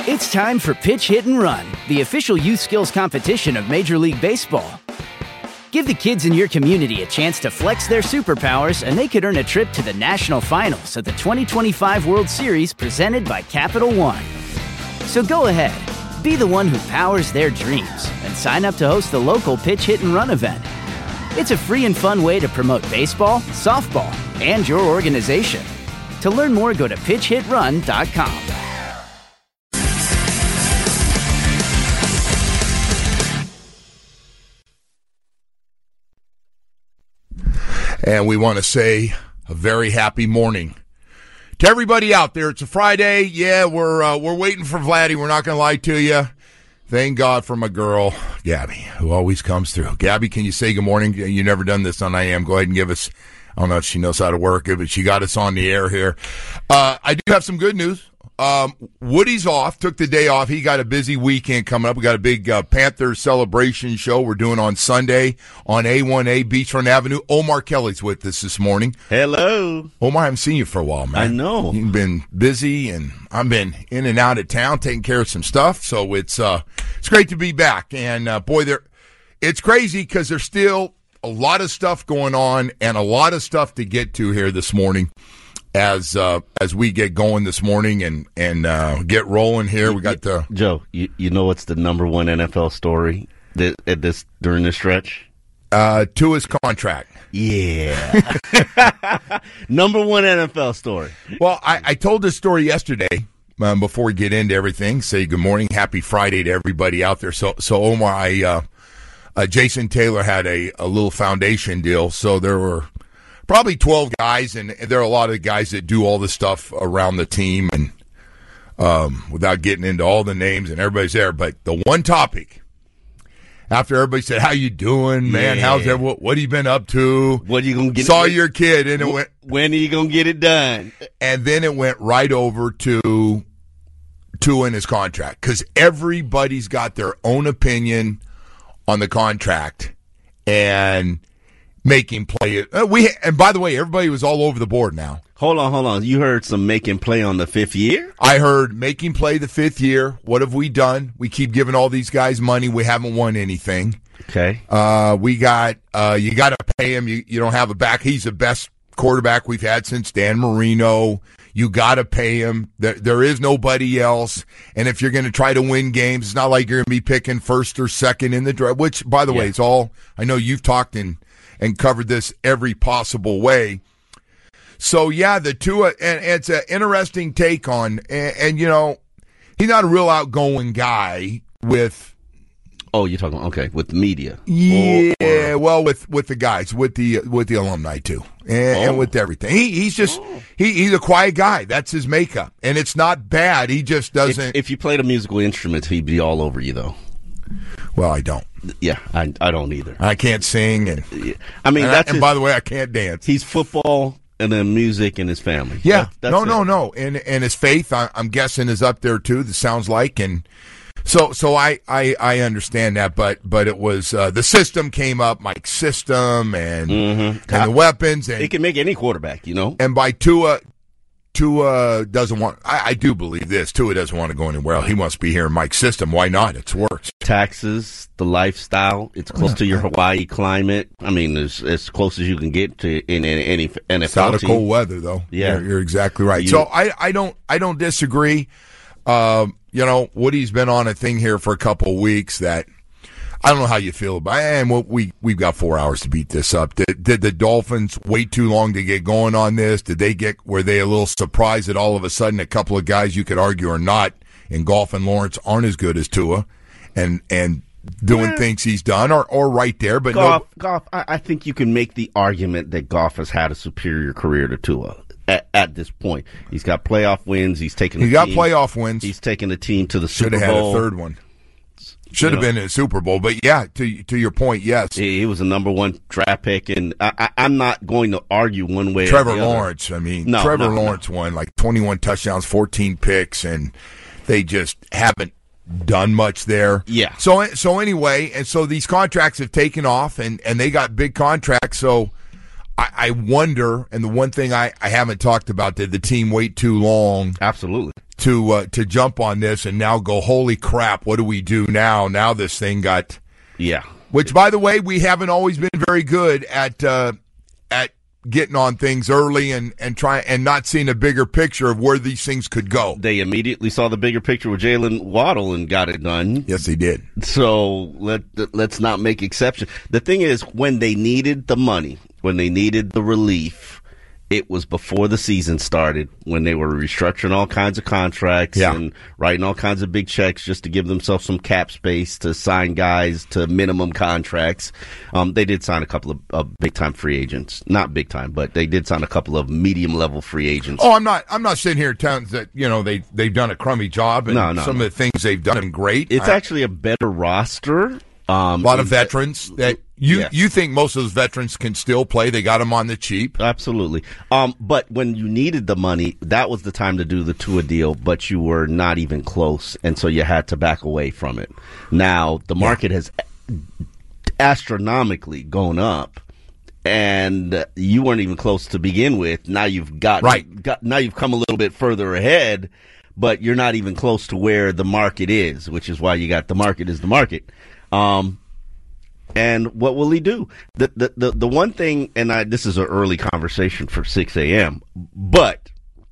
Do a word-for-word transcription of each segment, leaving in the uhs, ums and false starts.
It's time for Pitch, Hit, and Run, the official youth skills competition of Major League Baseball. Give the kids in your community a chance to flex their superpowers, and they could earn a trip to the national finals of the twenty twenty-five World Series presented by Capital One. So go ahead, be the one who powers their dreams, and sign up to host the local Pitch, Hit, and Run event. It's a free and fun way to promote baseball, softball, and your organization. To learn more, go to pitch hit run dot com. And we want to say a very happy morning to everybody out there. It's a Friday. Yeah, we're uh, we're waiting for Vladdy. We're not going to lie to you. Thank God for my girl, Gabby, who always comes through. Gabby, can you say good morning? You've never done this on I Am. Go ahead and give us, I don't know if she knows how to work it, but she got us on the air here. Uh, I do have some good news. Um, Woody's off, took the day off. He got a busy weekend coming up. We got a big uh, Panthers celebration show we're doing on Sunday on A one A Beachfront Avenue. Omar Kelly's with us this morning. Hello. Omar, I haven't seen you for a while, man. I know. You've been busy, and I've been in and out of town taking care of some stuff, so it's uh, it's great to be back. And, uh, boy, there, it's crazy because there's still a lot of stuff going on and a lot of stuff to get to here this morning. As uh, as we get going this morning and and uh, get rolling here, we got the Joe. You, you know what's the number one N F L story that, at this during this stretch? Uh, Tua's contract. Yeah, number one N F L story. Well, I, I told this story yesterday um, before we get into everything. Say good morning, happy Friday to everybody out there. So so Omar, I uh, uh, Jason Taylor had a, a little foundation deal, so there were probably twelve guys, and there are a lot of guys that do all the stuff around the team, and um, without getting into all the names, and everybody's there. But the one topic, after everybody said, "How you doing, man? Yeah. How's everyone? What have you been up to? What are you gonna get? Saw it, your kid," and it when, went. When are you gonna get it done? And then it went right over to Tua and his contract, because everybody's got their own opinion on the contract, and make him play it. Uh, we and by the way, everybody was all over the board now. Hold on, hold on. You heard some make him play on the fifth year? I heard make him play the fifth year. What have we done? We keep giving all these guys money. We haven't won anything. Okay. Uh, we got uh, you got to pay him. You you don't have a back. He's the best quarterback we've had since Dan Marino. You got to pay him. There, there is nobody else. And if you're going to try to win games, it's not like you're going to be picking first or second in the draft. Which, by the yeah. way, it's all. I know you've talked in. And covered this every possible way. So, yeah, the Tua, and it's an interesting take on, and, and, you know, he's not a real outgoing guy with. Oh, you're talking, okay, with the media. Yeah, or, or, well, with, with the guys, with the with the alumni, too, and, oh. and with everything. He, he's just, oh. he, he's a quiet guy. That's his makeup. And it's not bad. He just doesn't. If, if you played a musical instrument, he'd be all over you, though. Well, I don't. Yeah, I I don't either. I can't sing, and I mean, and, that's I, and his, by the way, I can't dance. He's football and then music and his family. Yeah, that, that's no, it. no, no, and and his faith, I, I'm guessing, is up there too. This sounds like, and so so I I, I understand that, but but it was uh, the system came up, Mike's system, and mm-hmm. and the weapons, and it can make any quarterback, you know. And by Tua. Tua doesn't want, I, I do believe this, Tua doesn't want to go anywhere else. He wants to be here in Mike's system. Why not? It's works. Taxes, the lifestyle, it's close to your Hawaii climate. I mean, it's as close as you can get to in, in any N F L It's out of team. cold weather, though. Yeah. You're, you're exactly right. You, so I, I don't I don't disagree. Um, you know, Woody's been on a thing here for a couple of weeks that I don't know how you feel about it. And we, we've got four hours to beat this up. Did, did the Dolphins wait too long to get going on this? Did they get, were they a little surprised that all of a sudden a couple of guys you could argue are not in Goff and Lawrence aren't as good as Tua and, and doing yeah. things he's done or, or right there? But Goff, no. Goff, I, I think you can make the argument that Goff has had a superior career to Tua. At, at this point, he's got playoff wins. He's taken. He the got team, playoff wins. He's taken the team to the Should Super have had Bowl. a third one. Should have you know, been in a Super Bowl, but yeah, to to your point, yes, he, he was a number one draft pick, and I, I, I'm not going to argue one way. Trevor or the Lawrence, other. I mean, no, Trevor no, Lawrence no. won like twenty-one touchdowns, fourteen picks, and they just haven't done much there. Yeah. So so anyway, and so these contracts have taken off, and and they got big contracts. So I, I wonder, and the one thing I, I haven't talked about, did the team wait too long? Absolutely. To uh, to jump on this and now go, holy crap, what do we do now? Now this thing got... Yeah. Which, by the way, we haven't always been very good at uh, at getting on things early and, and trying and not seeing a bigger picture of where these things could go. They immediately saw the bigger picture with Jalen Waddle and got it done. Yes, they did. So let, let's not make exception. The thing is, when they needed the money, when they needed the relief, it was before the season started, when they were restructuring all kinds of contracts yeah. and writing all kinds of big checks just to give themselves some cap space to sign guys to minimum contracts. Um, they did sign a couple of, of big-time free agents. Not big-time, but they did sign a couple of medium-level free agents. Oh, I'm not I'm not sitting here telling that, you know, they, they've done a crummy job, and no, no, some no. of the things they've done are great. It's I, actually a better roster. Um, a lot of veterans that you yes. you think most of those veterans can still play. They got them on the cheap. Absolutely. Um, but when you needed the money, that was the time to do the Tua deal, but you were not even close, and so you had to back away from it. Now, the market yeah. has astronomically gone up, and you weren't even close to begin with. Now you've got, right. got now you've come a little bit further ahead, but you're not even close to where the market is, which is why you got the market is the market. Um, and what will he do? The, the, the, the one thing, and I, this is an early conversation for six a.m., but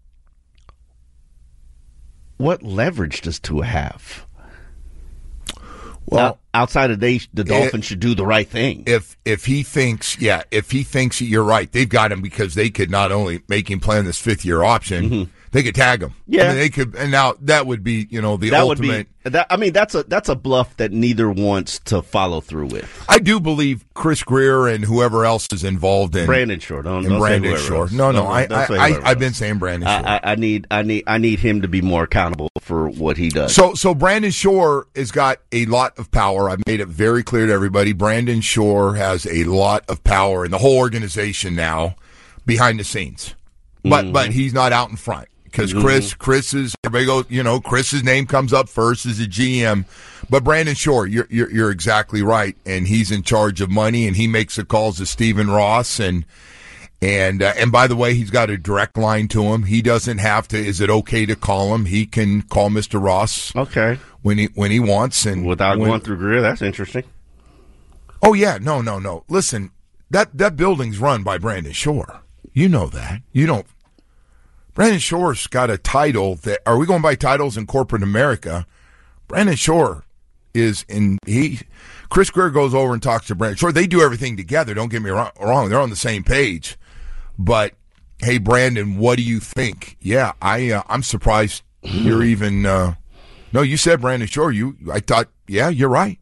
what leverage does Tua have? Well, Out, outside of they, the Dolphins it, should do the right thing. If if he thinks, yeah, if he thinks you're right, they've got him because they could not only make him play on this fifth year option, mm-hmm. they could tag him. Yeah, I mean, they could, and now that would be, you know, the that ultimate. Would be, that, I mean, that's a that's a bluff that neither wants to follow through with. I do believe Chris Greer and whoever else is involved in Brandon Shore. Don't, in don't Brandon say Shore. Else. No, no, don't, I, don't I, I I've been saying Brandon Shore. I, I, I need, I need, I need him to be more accountable for what he does. So, so Brandon Shore has got a lot of power. I've made it very clear to everybody. Brandon Shore has a lot of power in the whole organization now, behind the scenes, but mm-hmm. but he's not out in front. Because Chris, Chris is everybody goes, you know, Chris's name comes up first as a G M, but Brandon Shore, you're, you're you're exactly right, and he's in charge of money, and he makes the calls to Stephen Ross, and and uh, and by the way, he's got a direct line to him. He doesn't have to. Is it okay to call him? He can call Mister Ross. Okay. When he when he wants, and without when, going through Greer, that's interesting. Oh yeah, no, no, no. Listen, that that building's run by Brandon Shore. You know that. You don't. Brandon Shore's got a title that, are we going by titles in corporate America? Brandon Shore is in, he, Chris Greer goes over and talks to Brandon Shore. They do everything together. Don't get me wrong. They're on the same page. But, hey, Brandon, what do you think? Yeah, I, uh, I'm surprised you're even, uh, no, you said Brandon Shore. You, I thought, yeah, you're right.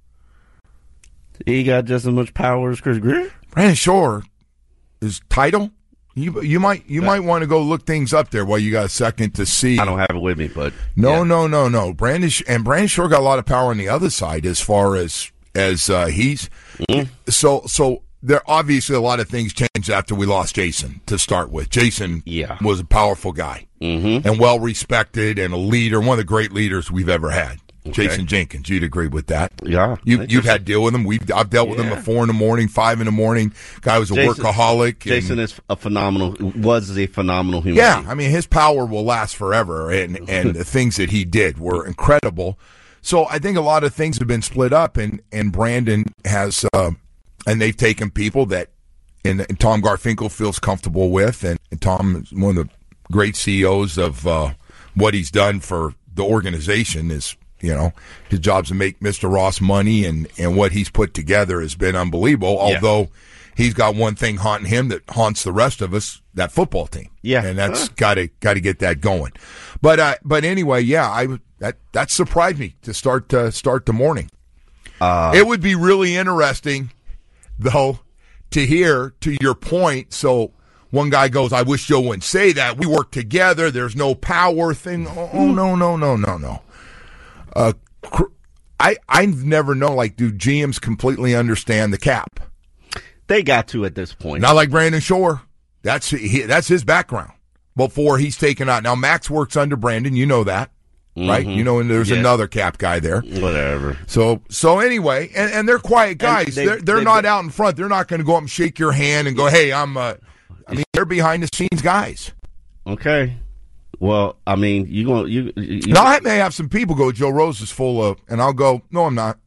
He got just as much power as Chris Greer? Brandon Shore is title. You you might you yeah. might want to go look things up there while you got a second to see. I don't have it with me, but no, yeah. no, no, no. Brandon and Brandon Shore got a lot of power on the other side as far as as uh, he's mm-hmm. so so. There obviously a lot of things changed after we lost Jason to start with. Jason yeah. was a powerful guy mm-hmm. and well respected and a leader, one of the great leaders we've ever had. Okay. Jason Jenkins, you'd agree with that? Yeah, you, you've had to deal with him. We've I've dealt with yeah. him at four in the morning, five in the morning. Guy was a Jason, workaholic. Jason is a phenomenal. Was a phenomenal human. Yeah, being. I mean his power will last forever, and and the things that he did were incredible. So I think a lot of things have been split up, and and Brandon has, uh, and they've taken people that, and, and Tom Garfinkel feels comfortable with, and, and Tom is one of the great C E Os of uh, what he's done for the organization. Is You know, his job's to make Mister Ross money, and, and what he's put together has been unbelievable, yeah. although he's got one thing haunting him that haunts the rest of us, that football team. Yeah. And that's huh. got to got to get that going. But uh, but anyway, yeah, I that that surprised me to start uh, start the morning. Uh, it would be really interesting, though, to hear, to your point, so one guy goes, I wish Joe wouldn't say that. We work together. There's no power thing. Oh, oh no, no, no, no, no. Uh, I I've never known, like, do G Ms completely understand the cap? They got to at this point. Not like Brandon Shore. That's he, that's his background. Before he's taken out. Now Max works under Brandon, you know that. right? Mm-hmm. You know, and there's yeah. another cap guy there. Whatever. So so anyway, and, and they're quiet guys. They, they're they're they, not out in front. They're not going to go up and shake your hand and go, hey, I'm, uh, I mean, they're behind the scenes guys. Okay. Well, I mean, you going you, you Now, I may have some people go, Joe Rose is full of, and I'll go, no, I'm not.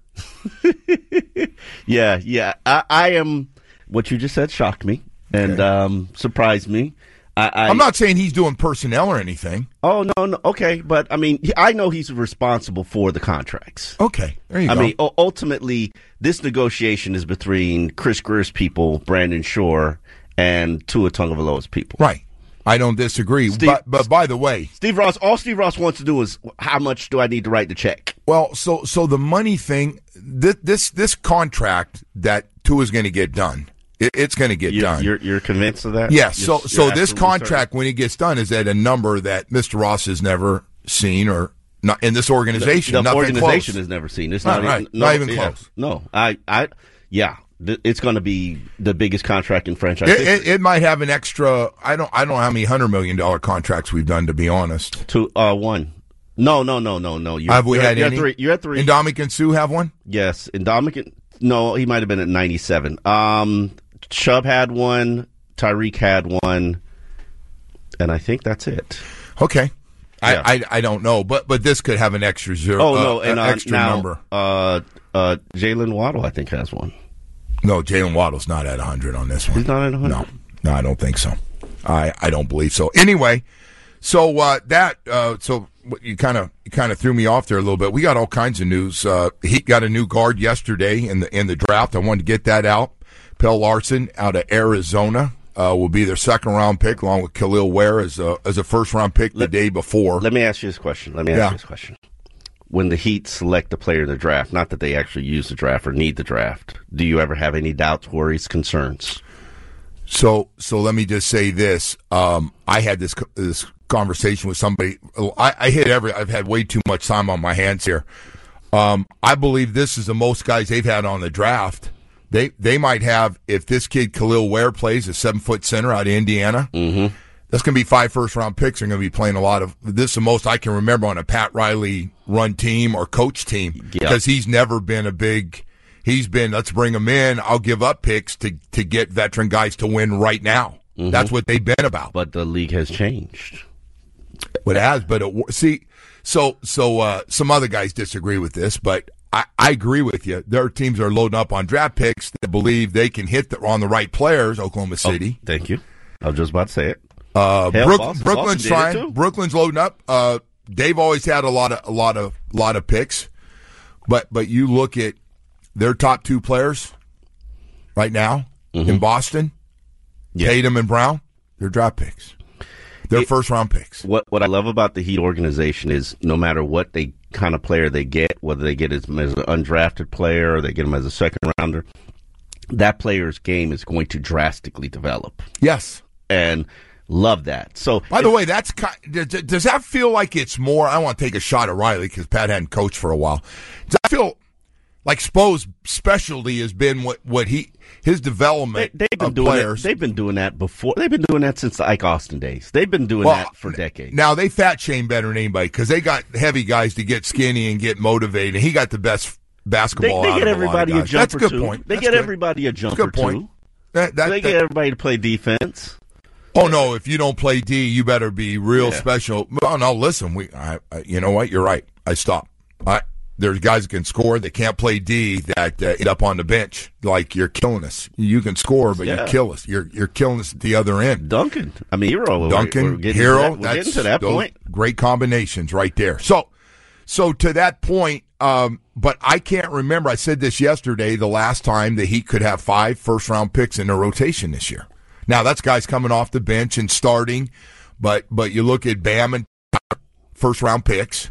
yeah, yeah. I, I am, what you just said shocked me and okay. um, surprised me. I, I, I'm not saying he's doing personnel or anything. Oh, no, no. Okay. But, I mean, I know he's responsible for the contracts. Okay. There you I go. I mean, ultimately, this negotiation is between Chris Greer's people, Brandon Shore, and Tua Tagovailoa's people. Right. I don't disagree. Steve, but, but by the way, Steve Ross, all Steve Ross wants to do is how much do I need to write the check? Well, so so the money thing, this this, this contract that Tua's going to get done, it, it's going to get you, done. You're, you're convinced of that? Yes. You're, so so you're this contract, certain. when it gets done, is at a number that Mister Ross has never seen or not in this organization. The, the nothing organization close. has never seen. It's not, not, right. even, no, not even yeah, close. No, I, I, yeah. It's going to be the biggest contract in franchise it, history. It, it might have an extra. I don't. I don't know how many hundred million dollar contracts we've done. To be honest, two, uh, one. No, no, no, no, no. You're, have we you're, had you're any? At three. You're at three. Ndamukong Suh have one? Yes, Ndamukong. No, he might have been at ninety-seven. Um, Chubb had one. Tyreek had one, and I think that's it. Okay. Yeah. I, I I don't know, but but this could have an extra zero. Oh no, uh, and uh, extra now, number. Uh, uh, Jalen Waddle, I think, has one. No, Jalen Waddle's not at one hundred on this one. He's not at one hundred? No, no, I don't think so. I, I don't believe so. Anyway, so uh, that uh, so you kind of you kind of threw me off there a little bit. We got all kinds of news. Uh, Heat got a new guard yesterday in the in the draft. I wanted to get that out. Pell Larson out of Arizona uh, will be their second round pick, along with Khalil Ware as a as a first round pick the let, day before. Let me ask you this question. Let me ask yeah. you this question. When the Heat select a player in the draft, not that they actually use the draft or need the draft, do you ever have any doubts, worries, concerns? So, so let me just say this: um, I had this this conversation with somebody. I, I hit every. I've had way too much time on my hands here. Um, I believe this is the most guys they've had on the draft. They they might have, if this kid Khalil Ware plays, a seven foot center out of Indiana. Mm-hmm. That's going to be five first-round picks. They're going to be playing a lot of – this is the most I can remember on a Pat Riley run team or coach team because yep. he's never been a big – he's been, let's bring him in. I'll give up picks to, to get veteran guys to win right now. Mm-hmm. That's what they've been about. But the league has changed. It has, but it, see, so so uh, some other guys disagree with this, but I, I agree with you. Their teams are loading up on draft picks that believe they can hit the, on the right players, Oklahoma City. Oh, thank you. I was just about to say it. Uh, Hell, Brook, Boston, Brooklyn's Boston trying. Brooklyn's loading up. Uh, they've always had a lot of a lot of lot of picks, but but you look at their top two players right now mm-hmm. in Boston, yeah. Tatum and Brown. They're draft picks. They're it, first round picks. What what I love about the Heat organization is no matter what they kind of player they get, whether they get him as an undrafted player or they get him as a second rounder, that player's game is going to drastically develop. Yes, and. Love that. So, by the way, that's does, does that feel like it's more? I don't want to take a shot at Riley because Pat hadn't coached for a while. Does that feel like Spo's specialty has been what, what he his development they, they've been of doing players? It, they've been doing that before. They've been doing that since the Ike Austin days. They've been doing well, that for decades. Now they fat shame better than anybody because they got heavy guys to get skinny and get motivated. And he got the best basketball. They, they out get of everybody a, a jumper That's a good too. point. They That's get good. everybody a jumper That's a good point. too. That, that, they that, get everybody to play defense. Oh no! If you don't play D, you better be real yeah. special. Oh no! Listen, we. I, I, you know what? You're right. I stop. I, there's guys that can score. They can't play D. That uh, end up on the bench. Like you're killing us. You can score, but yeah. you kill us. You're you're killing us at the other end. Duncan. I mean, Hero. Duncan. We're, we're getting Hero. To that, we're that's getting to that point. Great combinations right there. So, so to that point. Um, but I can't remember. I said this yesterday. The last time that he could have five first round picks in a rotation this year. Now, that's guys coming off the bench and starting, but but you look at Bam and first-round picks,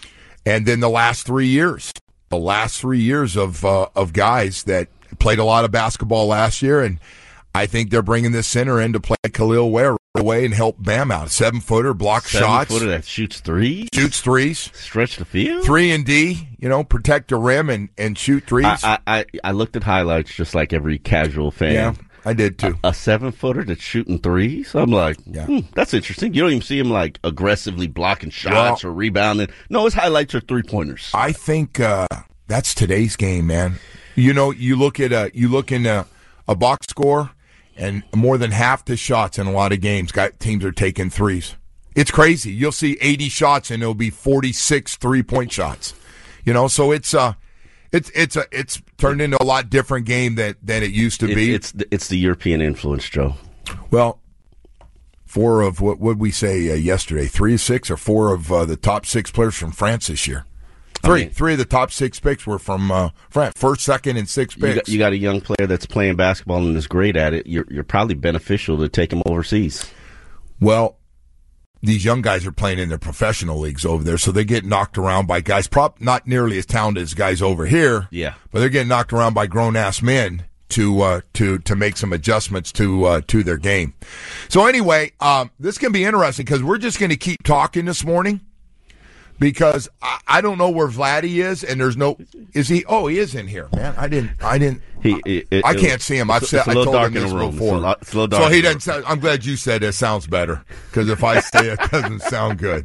and then the last three years, the last three years of uh, of guys that played a lot of basketball last year, and I think they're bringing this center in to play Khalil Ware right away and help Bam out. Seven-footer, block Seven shots. Seven-footer that shoots threes? Shoots threes. Stretch the field? Three and D, you know, protect the rim and, and shoot threes. I, I, I looked at highlights just like every casual fan. Yeah. I did too. A, a seven footer that's shooting threes. I'm like, yeah. hmm, that's interesting. You don't even see him like aggressively blocking shots well, or rebounding. No, his highlights are three pointers. I think uh, that's today's game, man. You know, you look at a, you look in a, a box score, and more than half the shots in a lot of games, got, teams are taking threes. It's crazy. You'll see eighty shots, and it'll be forty-six three-point shots. You know, so it's uh, it's it's a it's turned into a lot different game than than it used to it, be. It's the, it's the European influence, Joe. Well, four of what would we say uh, yesterday? Three of six, or four of uh, the top six players from France this year. Three, I mean, three of the top six picks were from uh, France. First, second, and sixth picks. You got, you got a young player that's playing basketball and is great at it. You're you're probably beneficial to take him overseas. Well, these young guys are playing in their professional leagues over there, so they get knocked around by guys, prop not nearly as talented as guys over here. Yeah, but they're getting knocked around by grown ass men to uh, to to make some adjustments to uh, to their game. So anyway, um, this can be interesting because we're just going to keep talking this morning. Because I, I don't know where Vladdy is, and there's no. Is he? Oh, he is in here, man. I didn't. I didn't. He. It, it, I can't see him. I've said. I told him this before. It's a lot, it's a little dark so he doesn't. Sound, I'm glad you said it sounds better. Because if I say it, it doesn't sound good.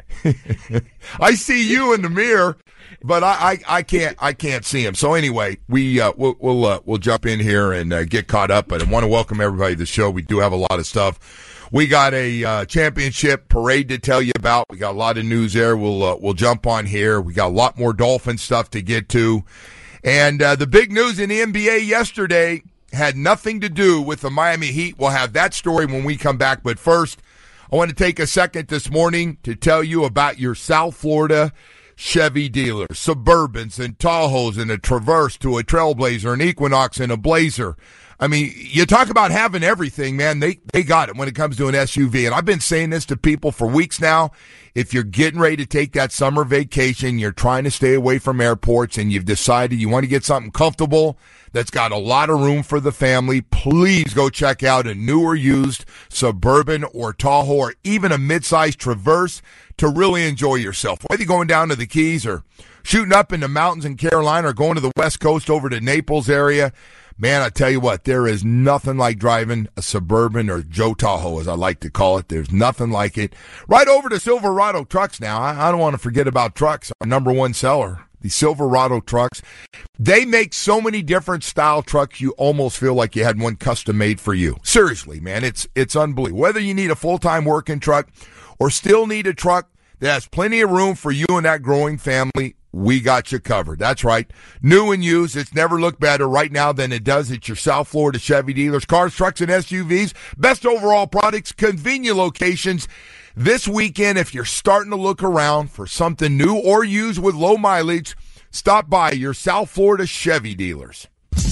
I see you in the mirror, but I, I, I can't. I can't see him. So anyway, we uh, we'll we'll, uh, we'll jump in here and uh, get caught up. But I want to welcome everybody to the show. We do have a lot of stuff. We got a uh, championship parade to tell you about. We got a lot of news there. We'll uh, we'll jump on here. We got a lot more Dolphin stuff to get to. And uh, the big news in the N B A yesterday had nothing to do with the Miami Heat. We'll have that story when we come back. But first, I want to take a second this morning to tell you about your South Florida Chevy dealers. Suburbans and Tahoes and a Traverse to a Trailblazer, an Equinox and a Blazer. I mean, you talk about having everything, man. They they got it when it comes to an S U V. And I've been saying this to people for weeks now. If you're getting ready to take that summer vacation, you're trying to stay away from airports, and you've decided you want to get something comfortable that's got a lot of room for the family, please go check out a new or used Suburban or Tahoe or even a midsize Traverse to really enjoy yourself. Whether you're going down to the Keys or shooting up in the mountains in Carolina or going to the West Coast over to Naples area, man, I tell you what, there is nothing like driving a Suburban or Joe Tahoe, as I like to call it. There's nothing like it. Right over to Silverado Trucks now. I, I don't want to forget about trucks, our number one seller, the Silverado Trucks. They make so many different style trucks, you almost feel like you had one custom made for you. Seriously, man, it's it's unbelievable. Whether you need a full-time working truck or still need a truck that has plenty of room for you and that growing family, we got you covered. That's right. New and used. It's never looked better right now than it does at your South Florida Chevy dealers. Cars, trucks, and S U Vs. Best overall products, convenient locations. This weekend, if you're starting to look around for something new or used with low mileage, stop by your South Florida Chevy dealers.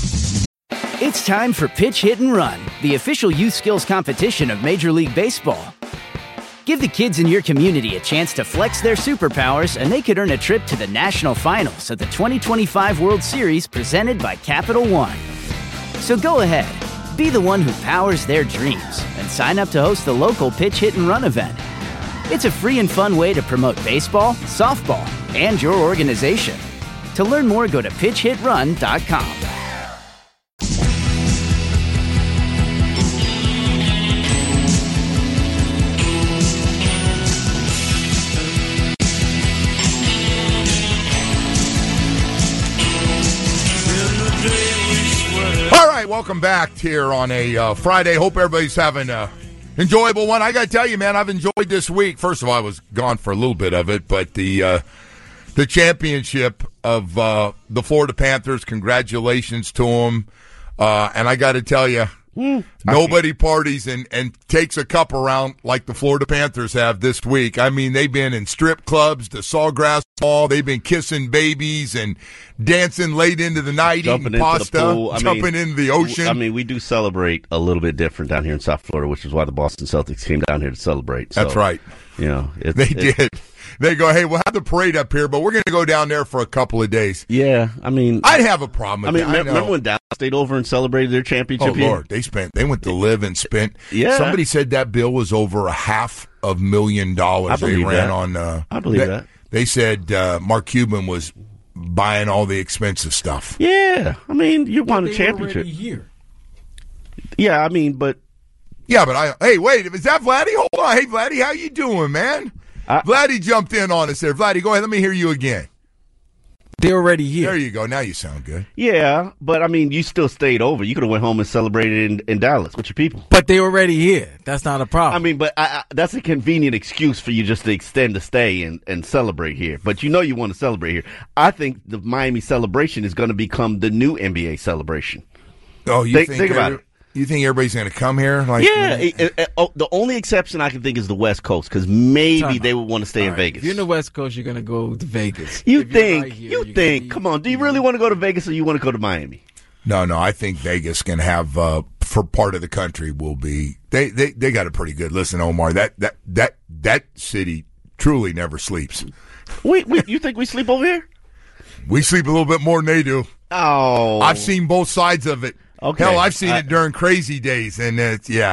It's time for Pitch, Hit, and Run, the official youth skills competition of Major League Baseball. Give the kids in your community a chance to flex their superpowers, and they could earn a trip to the national finals of the twenty twenty-five World Series presented by Capital One. So go ahead, be the one who powers their dreams, and sign up to host the local Pitch, Hit, and Run event. It's a free and fun way to promote baseball, softball, and your organization. To learn more, go to pitch hit run dot com. Welcome back here on a uh, Friday. Hope everybody's having an enjoyable one. I got to tell you, man, I've enjoyed this week. First of all, I was gone for a little bit of it, but the uh, the championship of uh, the Florida Panthers, congratulations to them. Uh, and I got to tell you, mm, nobody parties and, and takes a cup around like the Florida Panthers have this week. I mean, they've been in strip clubs, the Sawgrass Mall. They've been kissing babies and dancing late into the night, jumping eating pasta, into the pool. I jumping mean, into the ocean. I mean, we do celebrate a little bit different down here in South Florida, which is why the Boston Celtics came down here to celebrate. So, that's right. You know, it's, they it's, did. They go, hey, we'll have the parade up here, but we're going to go down there for a couple of days. Yeah, I mean, I'd have a problem with I mean, that. remember, remember when Dallas stayed over and celebrated their championship? Oh, here? Lord, they spent. They went to live and spent. Yeah, somebody said that bill was over a half of million dollars. I believe they ran that. on. Uh, I believe they, that. They said uh, Mark Cuban was buying all the expensive stuff. Yeah, I mean, you won a they championship. Here. Yeah, I mean, but yeah, but I. Hey, wait, is that Vladdy? Hold on, hey Vladdy, how you doing, man? I, Vladdy jumped in on us there. Vladdy, go ahead. Let me hear you again. They're already here. There you go. Now you sound good. Yeah, but I mean, you still stayed over. You could have went home and celebrated in, in Dallas with your people. But they're already here. That's not a problem. I mean, but I, I, that's a convenient excuse for you just to extend the stay and, and celebrate here. But you know you want to celebrate here. I think the Miami celebration is going to become the new N B A celebration. Oh, you think, think, think about it. You think everybody's going to come here? Like, yeah. It, it, it, oh, the only exception I can think is the West Coast, because maybe they would want to stay in right. Vegas. If you're in the West Coast, you're going to go to Vegas. You if think? Right here, you think? Be, come on. Do you really want to go to Vegas, or you want to go to Miami? No, no. I think Vegas can have uh, for part of the country will be. They, they they got a pretty good. Listen, Omar, that that that that city truly never sleeps. Wait, wait. You think we sleep over here? We sleep a little bit more than they do. Oh, I've seen both sides of it. Okay. Hell, I've seen I, it during crazy days, and it's yeah.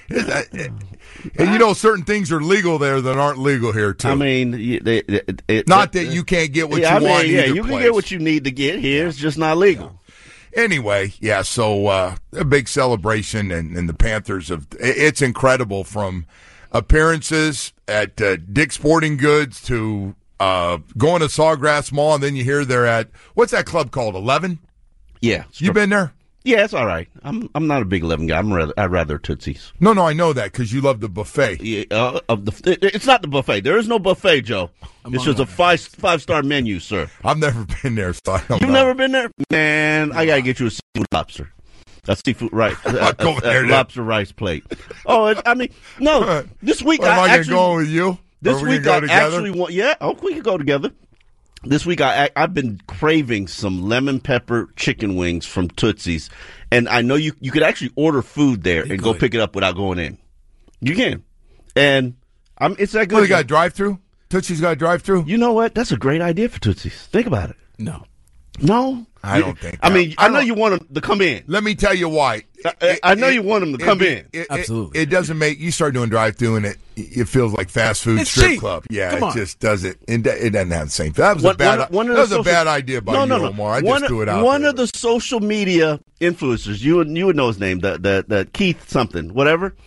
And you know, certain things are legal there that aren't legal here too. I mean, they, it, it, not that you can't get what yeah, you I want. mean, yeah, either you place. can get what you need to get here. It's just not legal. Anyway, yeah. So uh, a big celebration, and, and the Panthers have. It's incredible, from appearances at uh, Dick's Sporting Goods to uh, going to Sawgrass Mall, and then you hear they're at what's that club called? Eleven. Yeah, you been there? Yeah, it's all right. I'm I'm not a big eleven guy. I'm rather I'd rather Tootsie's. No, no, I know that because you love the buffet. Yeah, uh, of the it, it's not the buffet. There is no buffet, Joe. It's just a five five star menu, sir. I've never been there, so I don't You've know. never been there, man. I gotta get you a seafood lobster. A seafood rice, a, a, a lobster rice plate. Oh, it, I mean, no. This week well, I am I actually going with you. This we week go I together? actually want. Yeah, oh, we could go together. This week, I, I've been craving some lemon pepper chicken wings from Tootsie's, and I know you you could actually order food there and go pick it up without going in. You can, and I'm, it's that good. Well, you got a drive-through? Tootsie's got a drive-through? You know what? That's a great idea for Tootsie's. Think about it. No. No? I don't think I that. mean, I, I know you want them to come in. Let me tell you why. I, I know it, you want them to come it, in. It, Absolutely. It, it doesn't make, you start doing drive-through and it it feels like fast food it's strip cheap. club. Yeah, come it on. just doesn't, it, it doesn't have the same. That was One, a bad, one, one that of was social, a bad idea by no, you, no, no. Omar. I one, just threw it out One there. of the social media influencers, you would, you would know his name, the, the, the Keith something, whatever.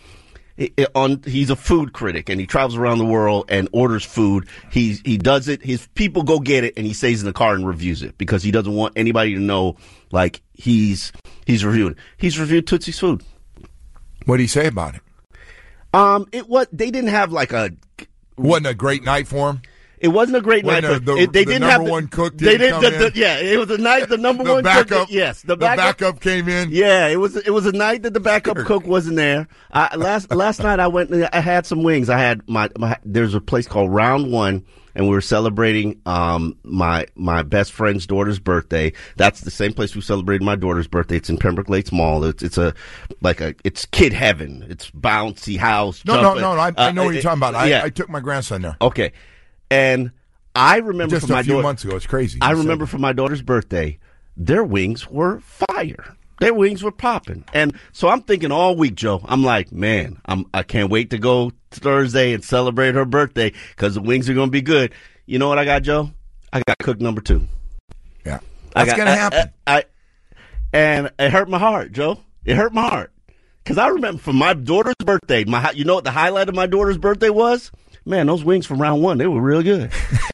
On he's a food critic and he travels around the world and orders food. He he does it. His people go get it and he stays in the car and reviews it because he doesn't want anybody to know like he's he's reviewing. He's reviewed Tootsie's food. What do you say about it? Um, it was they didn't have like a wasn't a great night for him. It wasn't a great when night. The, the, it, they the didn't number have the, one cook. They didn't didn't. come The, the, yeah, it was a night. The number the one backup, cook. Yes, the backup, backup, the backup came in. Yeah, it was. It was a night that the backup cook wasn't there. I, last last night I went. And I had some wings. I had my, my. There's a place called Round One, and we were celebrating um my my best friend's daughter's birthday. That's the same place we celebrated my daughter's birthday. It's in Pembroke Lakes Mall. It's it's a like a it's kid heaven. It's bouncy house. No, jumping. no, no, no. I, I know uh, what you're talking about. I, yeah. I took my grandson there. Okay, and. I remember just for my a few daughter, months ago. It's crazy. I remember for my daughter's birthday, their wings were fire. Their wings were popping, and so I'm thinking all week, Joe. I'm like, man, I'm I can't wait to go Thursday and celebrate her birthday because the wings are going to be good. You know what I got, Joe? I got cook number two. Yeah, that's going to happen. I, I, and it hurt my heart, Joe. It hurt my heart because I remember for my daughter's birthday. My, you know what the highlight of my daughter's birthday was? Man, those wings from round one, they were real good.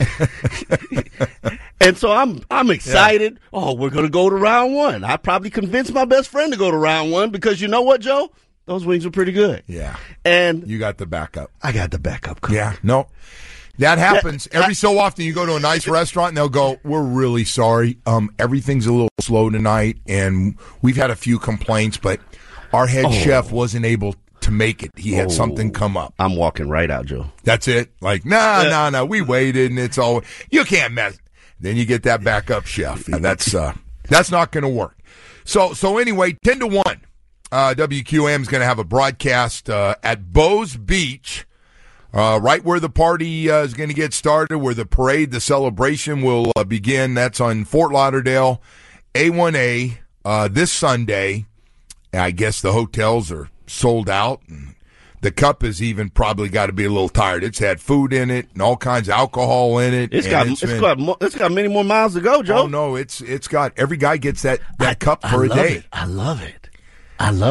And so I'm I'm excited. Yeah. Oh, we're going to go to round one. I probably convinced my best friend to go to round one because you know what, Joe? Those wings were pretty good. Yeah. And you got the backup. I got the backup. Cook. Yeah. No. That happens. Yeah. Every so often you go to a nice restaurant and they'll go, we're really sorry. Um, everything's a little slow tonight and we've had a few complaints, but our head oh. chef wasn't able to to make it. He had oh, something come up. I'm walking right out, Joe. That's it? Like, nah, yeah. nah, nah. We waited and it's all, you can't mess. Then you get that backup chef. And that's, uh, that's not going to work. So, so anyway, ten to one, uh, W Q A M is going to have a broadcast, uh, at Bows Beach, uh, right where the party, uh, is going to get started, where the parade, the celebration will uh, begin. That's on Fort Lauderdale, A one A, uh, this Sunday. I guess the hotels are sold out, and the cup has even probably got to be a little tired. It's had food in it and all kinds of alcohol in it. It's got it's, it's been, got mo- it's got many more miles to go, Joe. Oh no, it's it's got every guy gets that that I, cup for I a love day. It. I love it. I love it.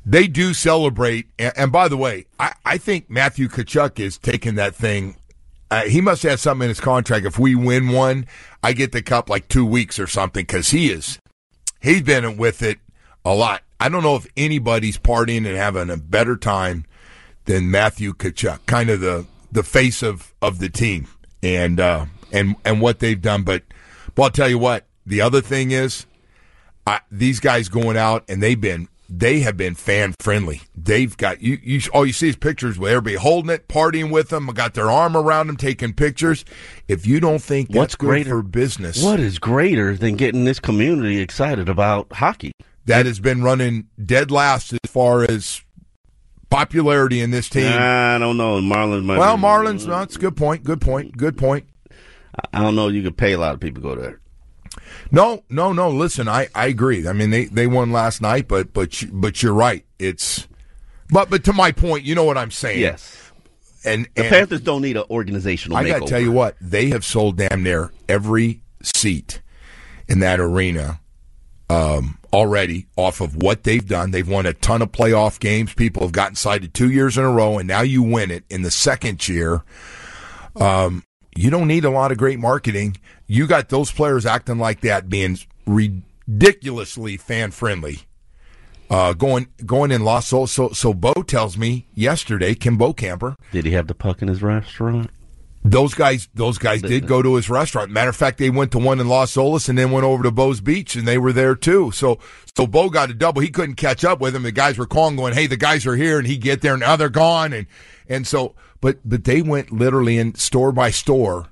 they do celebrate. And, and by the way, I, I think Matthew Tkachuk is taking that thing. Uh, he must have something in his contract. If we win one, I get the cup like two weeks or something, because he is. He's been with it a lot. I don't know if anybody's partying and having a better time than Matthew Tkachuk, kind of the, the face of, of the team and uh, and and what they've done. But, but I'll tell you what, the other thing is, I, these guys going out and they've been they have been fan friendly. They've got you. You all you see is pictures with everybody holding it, partying with them, got their arm around them, taking pictures. If you don't think that's What's good greater, for business, what is greater than getting this community excited about hockey? That has been running dead last as far as popularity in this team. Nah, I don't know. Marlins might well, be, Marlins, no, that's a good point. Good point. Good point. I don't know. You could pay a lot of people to go there. No, no, no. Listen, I, I agree. I mean, they, they won last night, but but you- but you're right. It's but but to my point, you know what I'm saying. Yes. And, The and Panthers don't need an organizational I makeover. got to tell you what, they have sold damn near every seat in that arena um, already off of what they've done. They've won a ton of playoff games. People have gotten cited two years in a row, and now you win it in the second year. Um, you don't need a lot of great marketing. You got those players acting like that, being ridiculously fan-friendly. Uh, going going in Los so so so Bo tells me yesterday, Kim Bocamper, Did he have the puck in his restaurant? those guys those guys did go to his restaurant. Matter of fact, they went to one in Los Olas and then went over to Bo's Beach, and they were there too. So so Bo got a double. He couldn't catch up with him. The guys were calling, going, "Hey, the guys are here," and he get there, and now they're gone. And and so, but but they went literally in store by store.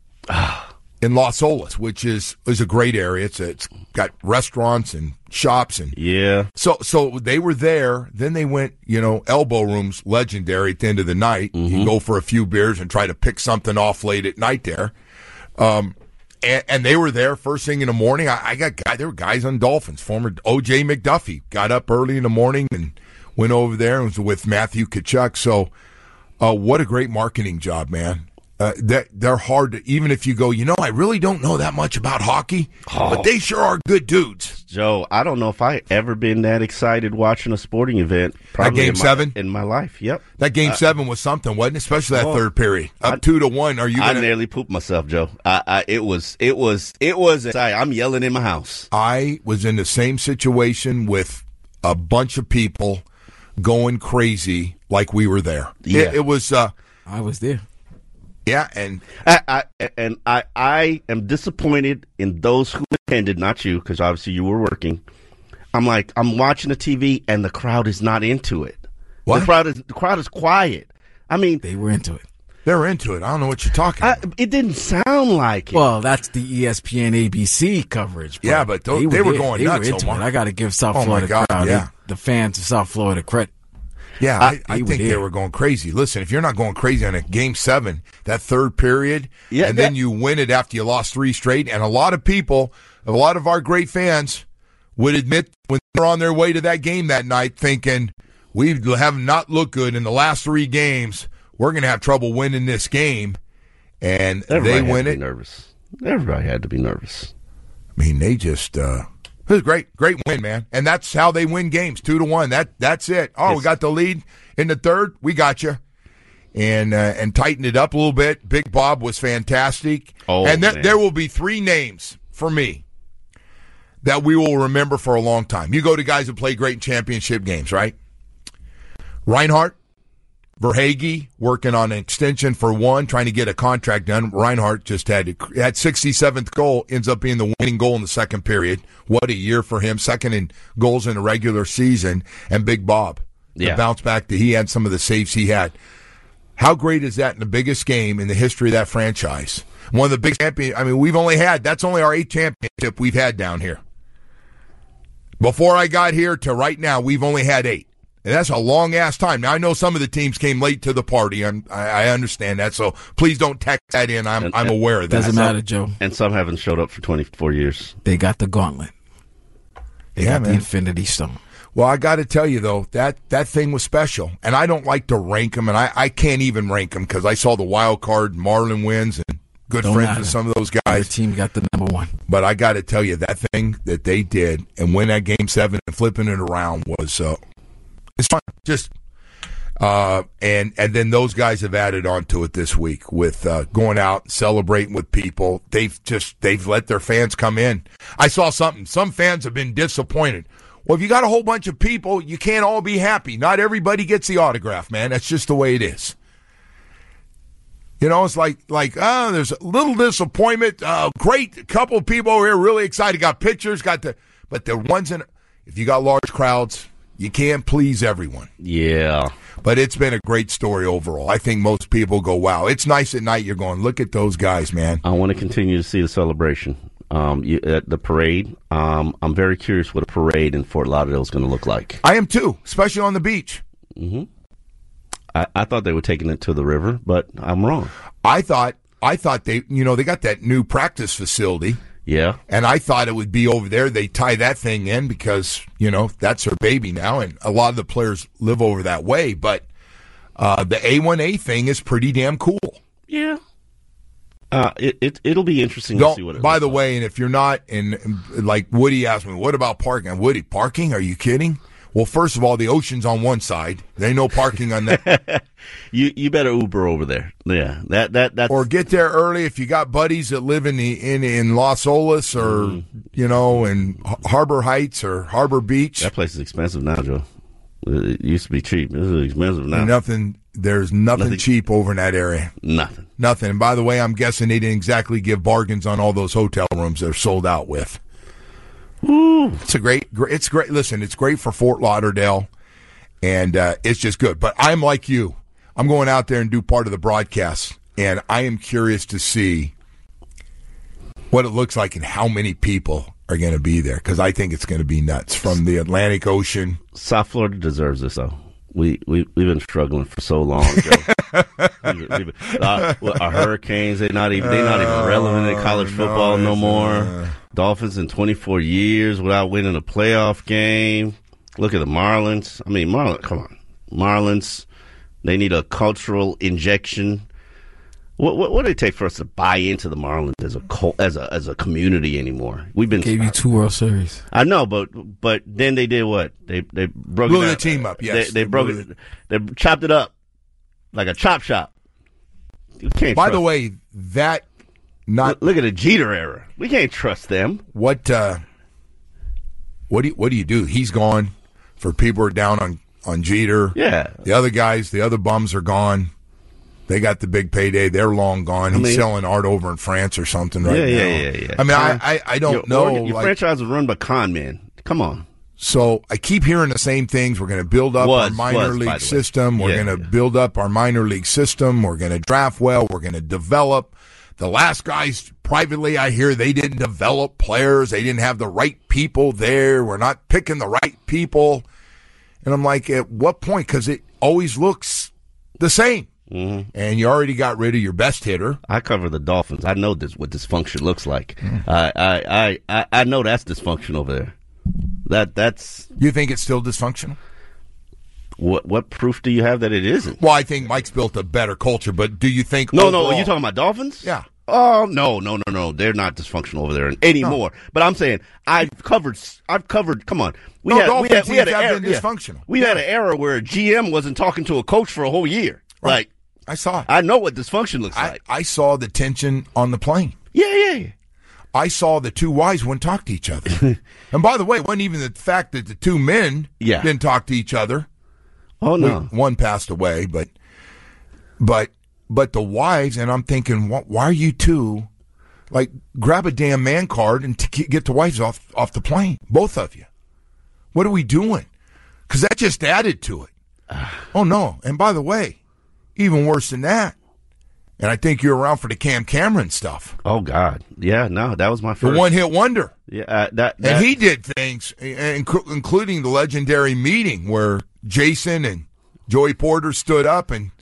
In Los Olas, which is is a great area. It's a, it's got restaurants and shops, and Yeah. so so they were there. Then they went, you know, Elbow Room's legendary at the end of the night. Mm-hmm. You go for a few beers and try to pick something off late at night there. Um, and, and they were there first thing in the morning. I, I got guy, there were guys on Dolphins. Former O J McDuffie got up early in the morning and went over there and was with Matthew Tkachuk. So, uh, what a great marketing job, man. Uh, that they're hard to, even if you go, you know, I really don't know that much about hockey, Oh. but they sure are good dudes. Joe, I don't know if I ever been that excited watching a sporting event. Probably game in my, seven? in my life. Yep. That game seven was something, wasn't it? Especially that well, third period, up I- two to one. Are you? I Gonna, nearly pooped myself, Joe. I, I it was it was it was. I'm yelling in my house. I was in the same situation with a bunch of people going crazy, like we were there. Yeah. It, it was, uh, I was there. yeah, and I, I and I I am disappointed in those who attended, not you, because obviously you were working. I'm like I'm watching the T V and the crowd is not into it. What? The crowd is the crowd is quiet. I mean, They were into it. they're into it. I don't know what you're talking I, about. it didn't sound like it. Well, that's the E S P N A B C coverage. Yeah, but those- they were going they nuts, Were into Omar. it. I got to give South Oh, my Florida God, crowd, yeah. they- the fans of South Florida credit. Yeah, I- I, I they were think they there. were going crazy. Listen, if you're not going crazy on a game seven, that third period, Yeah, and then that- you win it after you lost three straight, and a lot of people, a lot of our great fans would admit when they're on their way to that game that night thinking, we have not looked good in the last three games. We're going to have trouble winning this game. And Everybody they had win to it. be nervous. Everybody had to be nervous. I mean, they just uh it was great, great win, man. And that's how they win games, two to one. That that's it. Oh, we It's- got the lead in the third. We got you, and uh, and tightened it up a little bit. Big Bob was fantastic. Oh, and there, man. there will be three names for me that we will remember for a long time. You go to guys who play great in championship games, right? Reinhardt. Verhage working on an extension for one, trying to get a contract done. Reinhardt just had had sixty-seventh goal, ends up being the winning goal in the second period. What a year for him! Second in goals in a regular season. And Big Bob, the Yeah. bounce back that he had, some of the saves he had. How great is that in the biggest game in the history of that franchise? One of the big champions. I mean, we've only had that's only our eighth championship we've had down here. Before I got here to right now, we've only had eight. And that's a long-ass time. Now, I know some of the teams came late to the party. I'm, I, I understand that, so please don't text that in. I'm, And- I'm aware of that. Doesn't matter, Joe. And some haven't showed up for twenty-four years. They got the gauntlet. They Yeah, got the man. Infinity Stone. Well, I got to tell you, though, that, that thing was special. And I don't like to rank them, and I, I can't even rank them because I saw the wild card, Marlin wins, and good Don't friends matter. with some of those Their guys. team got the number one. But I got to tell you, that thing that they did and win that game seven and flipping it around was uh, It's fun. Just uh, and and then those guys have added on to it this week with uh, going out, celebrating with people. They've just they've let their fans come in. I saw something. Some fans have been disappointed. Well, if you got a whole bunch of people, you can't all be happy. Not everybody gets the autograph, man. That's just the way it is. You know, it's like, like oh, there's a little disappointment. Uh, great couple of people over here really excited. Got pictures, got the, but the ones in, if you got large crowds, you can't please everyone. Yeah. But it's been a great story overall. I think most people go, wow. It's nice at night. You're going, look at those guys, man. I want to continue to see the celebration. Um, you, at the parade, um, I'm very curious what a parade in Fort Lauderdale is going to look like. I am too, especially on the beach. Mm-hmm. I, I thought they were taking it to the river, but I'm wrong. I thought, I thought they, you know, they got that new practice facility. Yeah. And I thought it would be over there. They tie that thing in because, you know, that's their baby now. And a lot of the players live over that way. But uh, the A one A thing is pretty damn cool. Yeah. Uh, it, it, it'll be interesting Don't, to see what it By looks the like. way, and if you're not, and like Woody asked me, what about parking? Woody, parking? Are you kidding? Well, first of all, the ocean's on one side. There ain't no parking on that. you you better Uber over there. Yeah, that that that's Or get there early if you got buddies that live in the in in Los Olas or mm. you know in Harbor Heights or Harbor Beach. That place is expensive now, Joe. It used to be cheap. This is expensive now. Nothing. There's nothing, Nothing. cheap over in that area. Nothing. Nothing. And by the way, I'm guessing they didn't exactly give bargains on all those hotel rooms they're sold out with. Ooh. It's a great, great. It's great. Listen, it's great for Fort Lauderdale, and uh, it's just good. But I'm like you. I'm going out there and do part of the broadcast, and I am curious to see what it looks like and how many people are going to be there because I think it's going to be nuts from the Atlantic Ocean. South Florida deserves this, though. We we we've been struggling for so long, Joe. we've, we've, our, our Hurricanes, they're not even they're not even relevant in college football no, no more. Uh, Dolphins in twenty-four years without winning a playoff game. Look at the Marlins. I mean, Marlins. Come on, Marlins. They need a cultural injection. What what what do it take for us to buy into the Marlins as a as a as a community anymore? We've been gave you two World Series. I know, but but then they did what? They they broke blew it the team up. Yes, they, they, they broke it. They chopped it up like a chop shop. You can't. By trust the way, that not look, look at the Jeter era. We can't trust them. What uh, what do you, what do you do? He's gone. For people who are down on on Jeter. Yeah, the other guys, the other bums are gone. They got the big payday. They're long gone. He's I mean, selling art over in France or something right yeah, now. Yeah, yeah, yeah. I mean, I, I, I don't your, know. Your, your like, franchise was run by con men. Come on. So I keep hearing the same things. We're going to build up was, our minor was, league system. We're yeah, going to yeah. build up our minor league system. We're going to draft well. We're going to develop. The last guys, privately, I hear they didn't develop players. They didn't have the right people there. We're not picking the right people. And I'm like, at what point? Because it always looks the same. Mm-hmm. And you already got rid of your best hitter. I cover the Dolphins. I know this what dysfunction looks like. Mm. I, I, I, I know that's dysfunction over there. That that's. You think it's still dysfunctional? What what proof do you have that it isn't? Well, I think Mike's built a better culture, but do you think? No, overall, no. Are you talking about Dolphins? Yeah. Oh no, no, no, no! They're not dysfunctional over there anymore. No. But I'm saying I've covered. I've covered. Come on, we no, had we had, we had an era, been dysfunctional. Yeah. We yeah. had an era where a G M wasn't talking to a coach for a whole year. Right. Like I saw it. I know what dysfunction looks I, like. I saw the tension on the plane. Yeah, yeah, yeah. I saw the two wives wouldn't talk to each other. And by the way, it wasn't even the fact that the two men yeah. didn't talk to each other. Oh no, we, one passed away, but but but the wives, and I'm thinking, why, why are you two? Like, grab a damn man card and t- get the wives off off the plane, both of you. What are we doing? Because that just added to it. Oh no! And by the way, even worse than that. And I think you're around for the Cam Cameron stuff. Oh God, yeah, no, that was my first. The one-hit wonder. Yeah, uh, that, that and he did things, including the legendary meeting where Jason and Joey Porter stood up and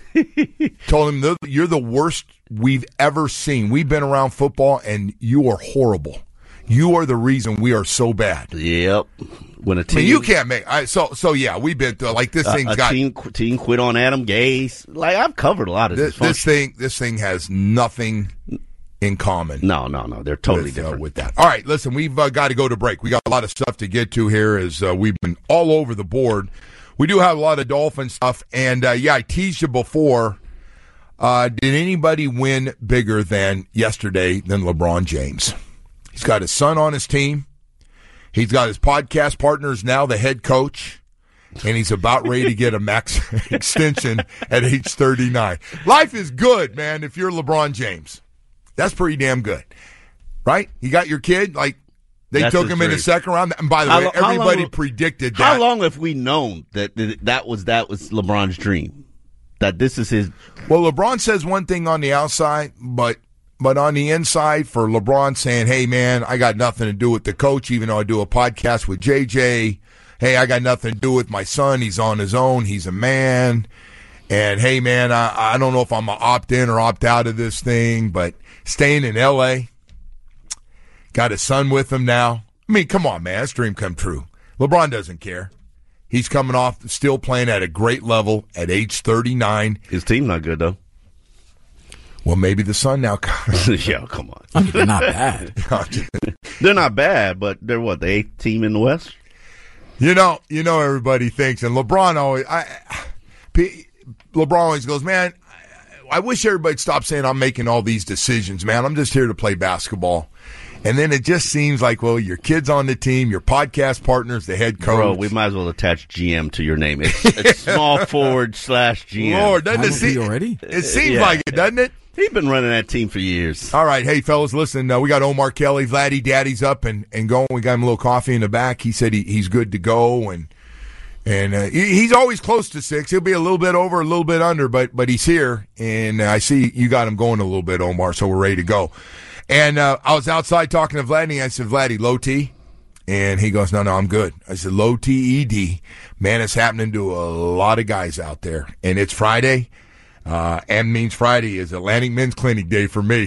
told him, "You're the worst we've ever seen. We've been around football, and you are horrible. You are the reason we are so bad." Yep. When a team, I mean, you can't make. I, so so yeah, we've been through, like this uh, thing's a got team. Team quit on Adam Gase. Like I've covered a lot of this, this thing. This thing has nothing in common. No, no, no. They're totally with, uh, different. with that. All right, listen, we've uh, got to go to break. We got a lot of stuff to get to here as uh, we've been all over the board. We do have a lot of Dolphin stuff, and uh, yeah, I teased you before. Uh, did anybody win bigger than yesterday than LeBron James? He's got his son on his team. He's got his podcast partners now, the head coach, and he's about ready to get a max extension at age thirty-nine. Life is good, man, if you're LeBron James. That's pretty damn good, right? You got your kid, like, they That's took him dream. in the second round. And by the How way, lo- how everybody long- predicted that. How long have we known that that, that was that was LeBron's dream? That this is his. Well, LeBron says one thing on the outside, but but on the inside, for LeBron saying, hey, man, I got nothing to do with the coach, even though I do a podcast with J J. Hey, I got nothing to do with my son. He's on his own. He's a man. And, hey, man, I, I don't know if I'm going to opt in or opt out of this thing, but staying in L A, got his son with him now. I mean, come on, man. That's dream come true. LeBron doesn't care. He's coming off, still playing at a great level at age thirty-nine. His team not good though. Well, maybe the son now. Yeah, come on. I mean, they're not bad. They're not bad, but they're what, the eighth team in the West? You know, you know, everybody thinks, and LeBron always, I, P, LeBron always goes, man, I wish everybody'd stop saying I'm making all these decisions, man. I'm just here to play basketball. And then it just seems like, well, your kid's on the team, your podcast partner's the head coach. Bro, we might as well attach G M to your name. It's, it's small forward slash G M. Lord, doesn't it Haven't we seem already? It seems Yeah. like it, doesn't it? He's been running that team for years. All right, hey, fellas, listen, uh, we got Omar Kelly, Vladdy Daddy's up and, and going. We got him a little coffee in the back. He said he, he's good to go, and and uh, he, he's always close to six. He'll be a little bit over, a little bit under, but but he's here, and I see you got him going a little bit, Omar, so we're ready to go. And uh, I was outside talking to Vladdy. I said, Vladdy, low T? And he goes, no, no, I'm good. I said, low T E D. Man, it's happening to a lot of guys out there. And it's Friday. Uh, and means Friday is Atlantic Men's Clinic Day for me.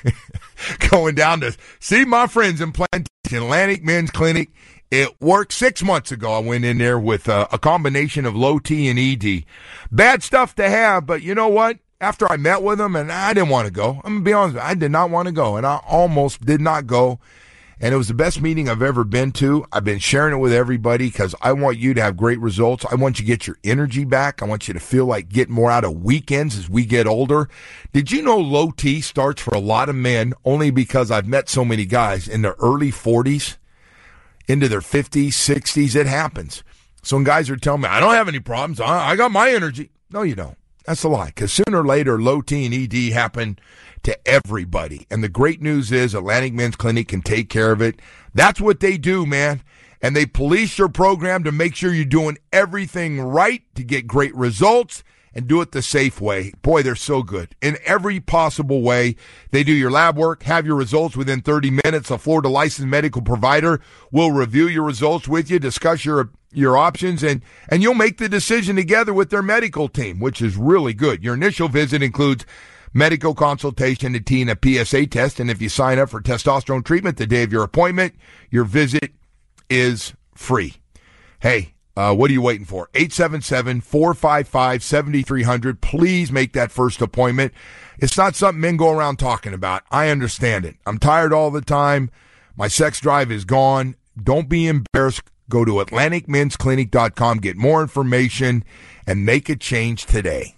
Going down to see my friends in Plantation, Atlantic Men's Clinic. It worked six months ago. I went in there with uh, a combination of low T and E D. Bad stuff to have, but you know what? After I met with them, and I didn't want to go. I'm going to be honest with you, I did not want to go, and I almost did not go. And it was the best meeting I've ever been to. I've been sharing it with everybody because I want you to have great results. I want you to get your energy back. I want you to feel like getting more out of weekends as we get older. Did you know low T starts for a lot of men only because I've met so many guys in their early forties, into their fifties, sixties. It happens. So when guys are telling me, I don't have any problems. I, I got my energy. No, you don't. That's a lie, because sooner or later, low T and E D happen to everybody. And the great news is Atlantic Men's Clinic can take care of it. That's what they do, man. And they police your program to make sure you're doing everything right to get great results and do it the safe way. Boy, they're so good. In every possible way, they do your lab work, have your results within thirty minutes. A Florida licensed medical provider will review your results with you, discuss your your options, and, and you'll make the decision together with their medical team, which is really good. Your initial visit includes medical consultation, a T and a P S A test, and if you sign up for testosterone treatment the day of your appointment, your visit is free. Hey, uh, what are you waiting for? eight seven seven, four five five, seven three zero zero. Please make that first appointment. It's not something men go around talking about. I understand it. I'm tired all the time. My sex drive is gone. Don't be embarrassed. Go to Atlantic Men's Clinic dot com, get more information, and make a change today.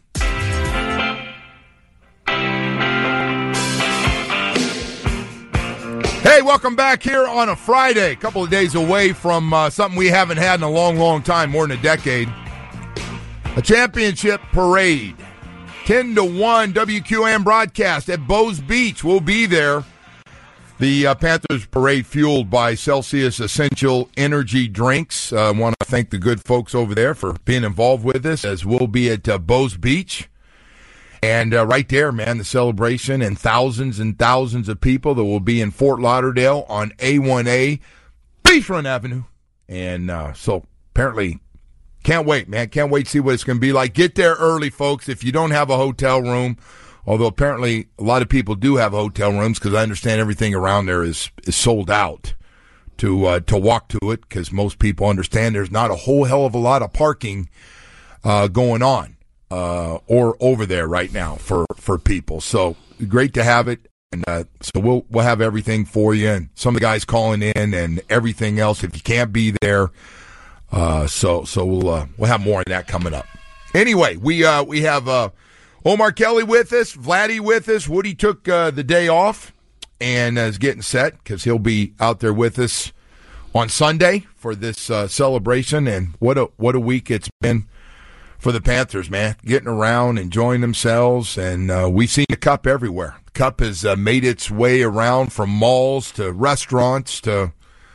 Hey, welcome back here on a Friday. A couple of days away from uh, something we haven't had in a long, long time, more than a decade. A championship parade. ten to one W Q A M broadcast at Bows Beach. We'll be there. The uh, Panthers parade fueled by Celsius Essential Energy Drinks. I uh, want to thank the good folks over there for being involved with this, as we'll be at uh, Bows Beach. And uh, right there, man, the celebration and thousands and thousands of people that will be in Fort Lauderdale on A one A Beachfront Avenue. And uh, so apparently, can't wait, man. Can't wait to see what it's going to be like. Get there early, folks, if you don't have a hotel room. Although apparently a lot of people do have hotel rooms, because I understand everything around there is, is sold out to uh, to walk to it, because most people understand there's not a whole hell of a lot of parking uh, going on uh, or over there right now for, for people. So great to have it. And uh, so we'll we'll have everything for you, and some of the guys calling in and everything else if you can't be there. Uh, so so we'll uh, we'll have more of that coming up. Anyway, we uh, we have uh, Omar Kelly with us, Vladdy with us. Woody took uh, the day off and uh, is getting set because he'll be out there with us on Sunday for this uh, celebration. And what a what a week it's been for the Panthers, man. Getting around, enjoying themselves, and uh, we've seen the Cup everywhere. The Cup has uh, made its way around from malls to restaurants to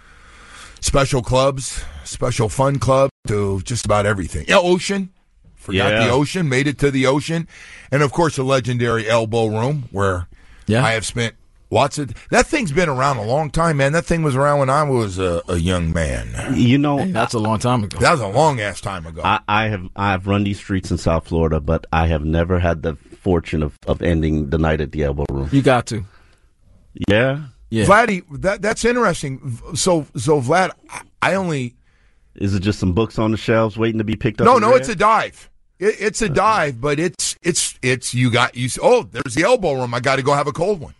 special clubs, special fun clubs, to just about everything. Yeah, Ocean. Forgot yeah. the Ocean, made it to the Ocean. And, of course, the legendary Elbow Room where yeah. I have spent lots of – that thing's been around a long time, man. That thing was around when I was a, a young man. You know, hey, that's a long time ago. That was a long-ass time ago. I, I have I have run these streets in South Florida, but I have never had the fortune of, of ending the night at the Elbow Room. You got to. Yeah. Yeah. Vladdy, that, that's interesting. So, so Vlad, I only – Is it just some books on the shelves waiting to be picked up? No, no, it's a dive. It, it's a dive, but it's it's it's you got you. Oh, there's the Elbow Room. I got to go have a cold one.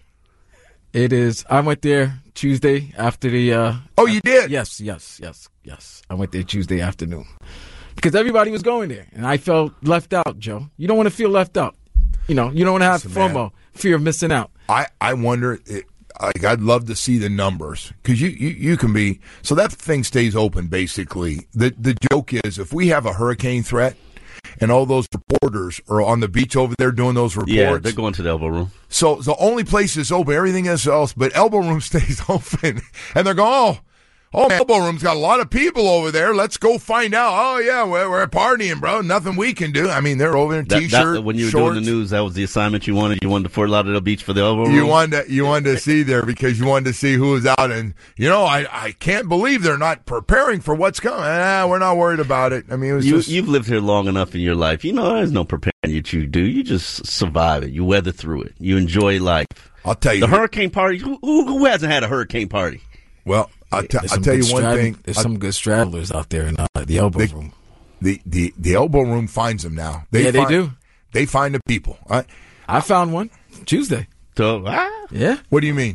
It is. I went there Tuesday after the. Uh, oh, you did? Yes, yes, yes, yes. I went there Tuesday afternoon because everybody was going there, and I felt left out. Joe, you don't want to feel left out. You know, you don't want to have Listen, FOMO, man, fear of missing out. I I wonder. It, Like I'd love to see the numbers because you, you, you can be so that thing stays open. Basically, the the joke is if we have a hurricane threat and all those reporters are on the beach over there doing those reports, yeah, they're going to the Elbow Room. So the only place is open, everything is else, but Elbow Room stays open, and they're going, oh. Oh, man, Elbow Room's got a lot of people over there. Let's go find out. Oh, yeah, we're, we're partying, bro. Nothing we can do. I mean, they're over in T-shirt, that, that, When you were shorts. doing the news, that was the assignment you wanted? You wanted to Fort Lauderdale Beach for the Elbow Room? You wanted to, you wanted to see there because you wanted to see who was out. And, you know, I, I can't believe they're not preparing for what's coming. Ah, we're not worried about it. I mean, it was you, just... You've lived here long enough in your life. You know, there's no preparing that you do. You just survive it. You weather through it. You enjoy life. I'll tell you. The hurricane party, who, who, who hasn't had a hurricane party? Well... I'll, t- I'll tell you one strat- thing. There's I'll, some good straddlers out there in uh, the Elbow they, Room. The, the the Elbow Room finds them now. They yeah, find, they do. They find the people. I, I found one Tuesday. So, ah. Yeah. What do you mean?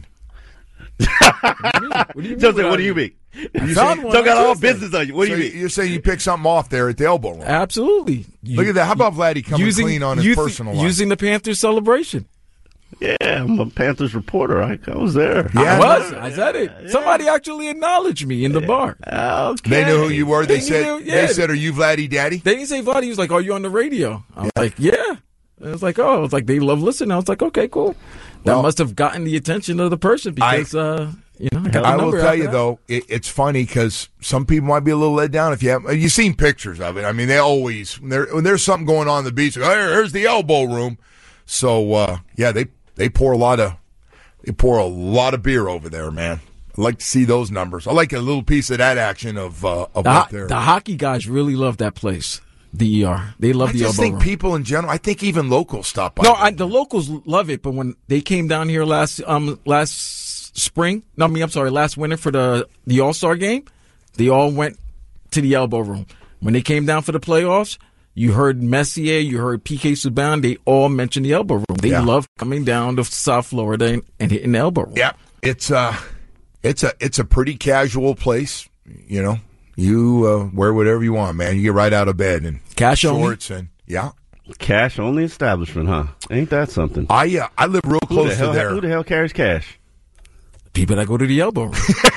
What do you mean? What do you mean? Jose, what do you mean? I You found say- one Still got on all Tuesday. business on you. What do So you mean? You're saying you picked something off there at the Elbow Room. Absolutely. You- Look at that. How about Vladdy coming using, clean on his using- personal life? Using the Panthers celebration. Yeah, I'm a Panthers reporter. I, I was there. Yeah. I was. I said it. Somebody actually acknowledged me in the bar. Okay. They knew who you were. They, They said, knew, yeah. they said, are you Vladdy Daddy? They didn't say Vladdy. He was like, "Are you on the radio?" I was like, "Yeah." And I was like, "Oh," I was like, "They love listening." I was like, "Okay, cool." That Well, must have gotten the attention of the person because, I- uh, you know, I, got the I will number tell after you, that. though, it, it's funny because some people might be a little let down if you have. You've seen pictures of it. I mean, they always, when, there, when there's something going on in the beach, oh, here, here's the Elbow Room. So, uh, yeah, they, they pour a lot of they pour a lot of beer over there, man. I like to see those numbers. I like a little piece of that action of, uh, of The, what ho- they're. the hockey guys really love that place, the E R. They love I the just Elbow think Room. people in general, I think even locals stop by. No, there. I, the locals love it, but when they came down here last um last spring, no, I mean I'm sorry, last winter for the the All Star game, they all went to the Elbow Room. When they came down for the playoffs, you heard Messier, you heard P K Subban, they all mentioned the Elbow Room. They Yeah. love coming down to South Florida and, and hitting the Elbow Room. Yeah, it's uh it's a it's a pretty casual place. You know, you uh, wear whatever you want, man. You get right out of bed and Cash only? shorts and yeah. Cash only establishment, huh? Ain't that something? I uh, I live real Who the, close to hell, there. who the hell carries cash? People that go to the Elbow Room.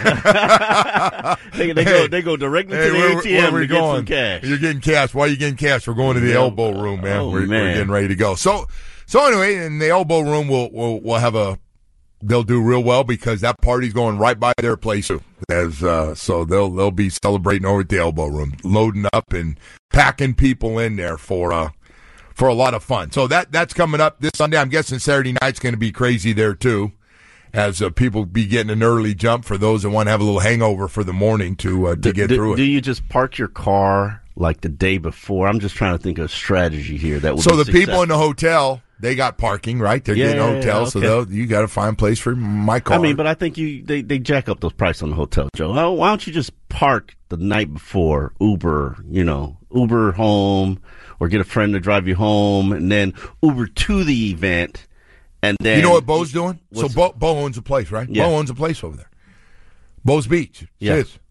They, they Hey. go they go directly Hey, to the where, A T where M we to get going? some cash. You're getting cash. Why are you getting cash? We're going to the Yeah. Elbow Room, man. Oh, we're, we're man. getting ready to go. So so anyway, in the Elbow Room, we'll we'll we'll have a. They'll do real well because that party's going right by their place too. As uh, so they'll they'll be celebrating over at the Elbow Room, loading up and packing people in there for uh for a lot of fun. So that that's coming up this Sunday. I'm guessing Saturday night's going to be crazy there too, as uh, people be getting an early jump for those that want to have a little hangover for the morning to uh, to Do- get do, through it. Do you just park your car like the day before? I'm just trying to think of strategy here that would So be the people successful. in the hotel, they got parking, right? They're Yeah, getting yeah, hotels, okay. so they'll, you got to find a place for my car. I mean, but I think you they, they jack up those prices on the hotel, Joe. Oh, why don't you just park the night before, Uber, you know, Uber home, or get a friend to drive you home, and then Uber to the event, And then you know what Bo's doing? So What's- Bo, Bo owns a place, right? Yeah. Bo owns a place over there. Bo's Beach. It's Yeah. his.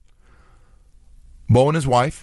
Bo and his wife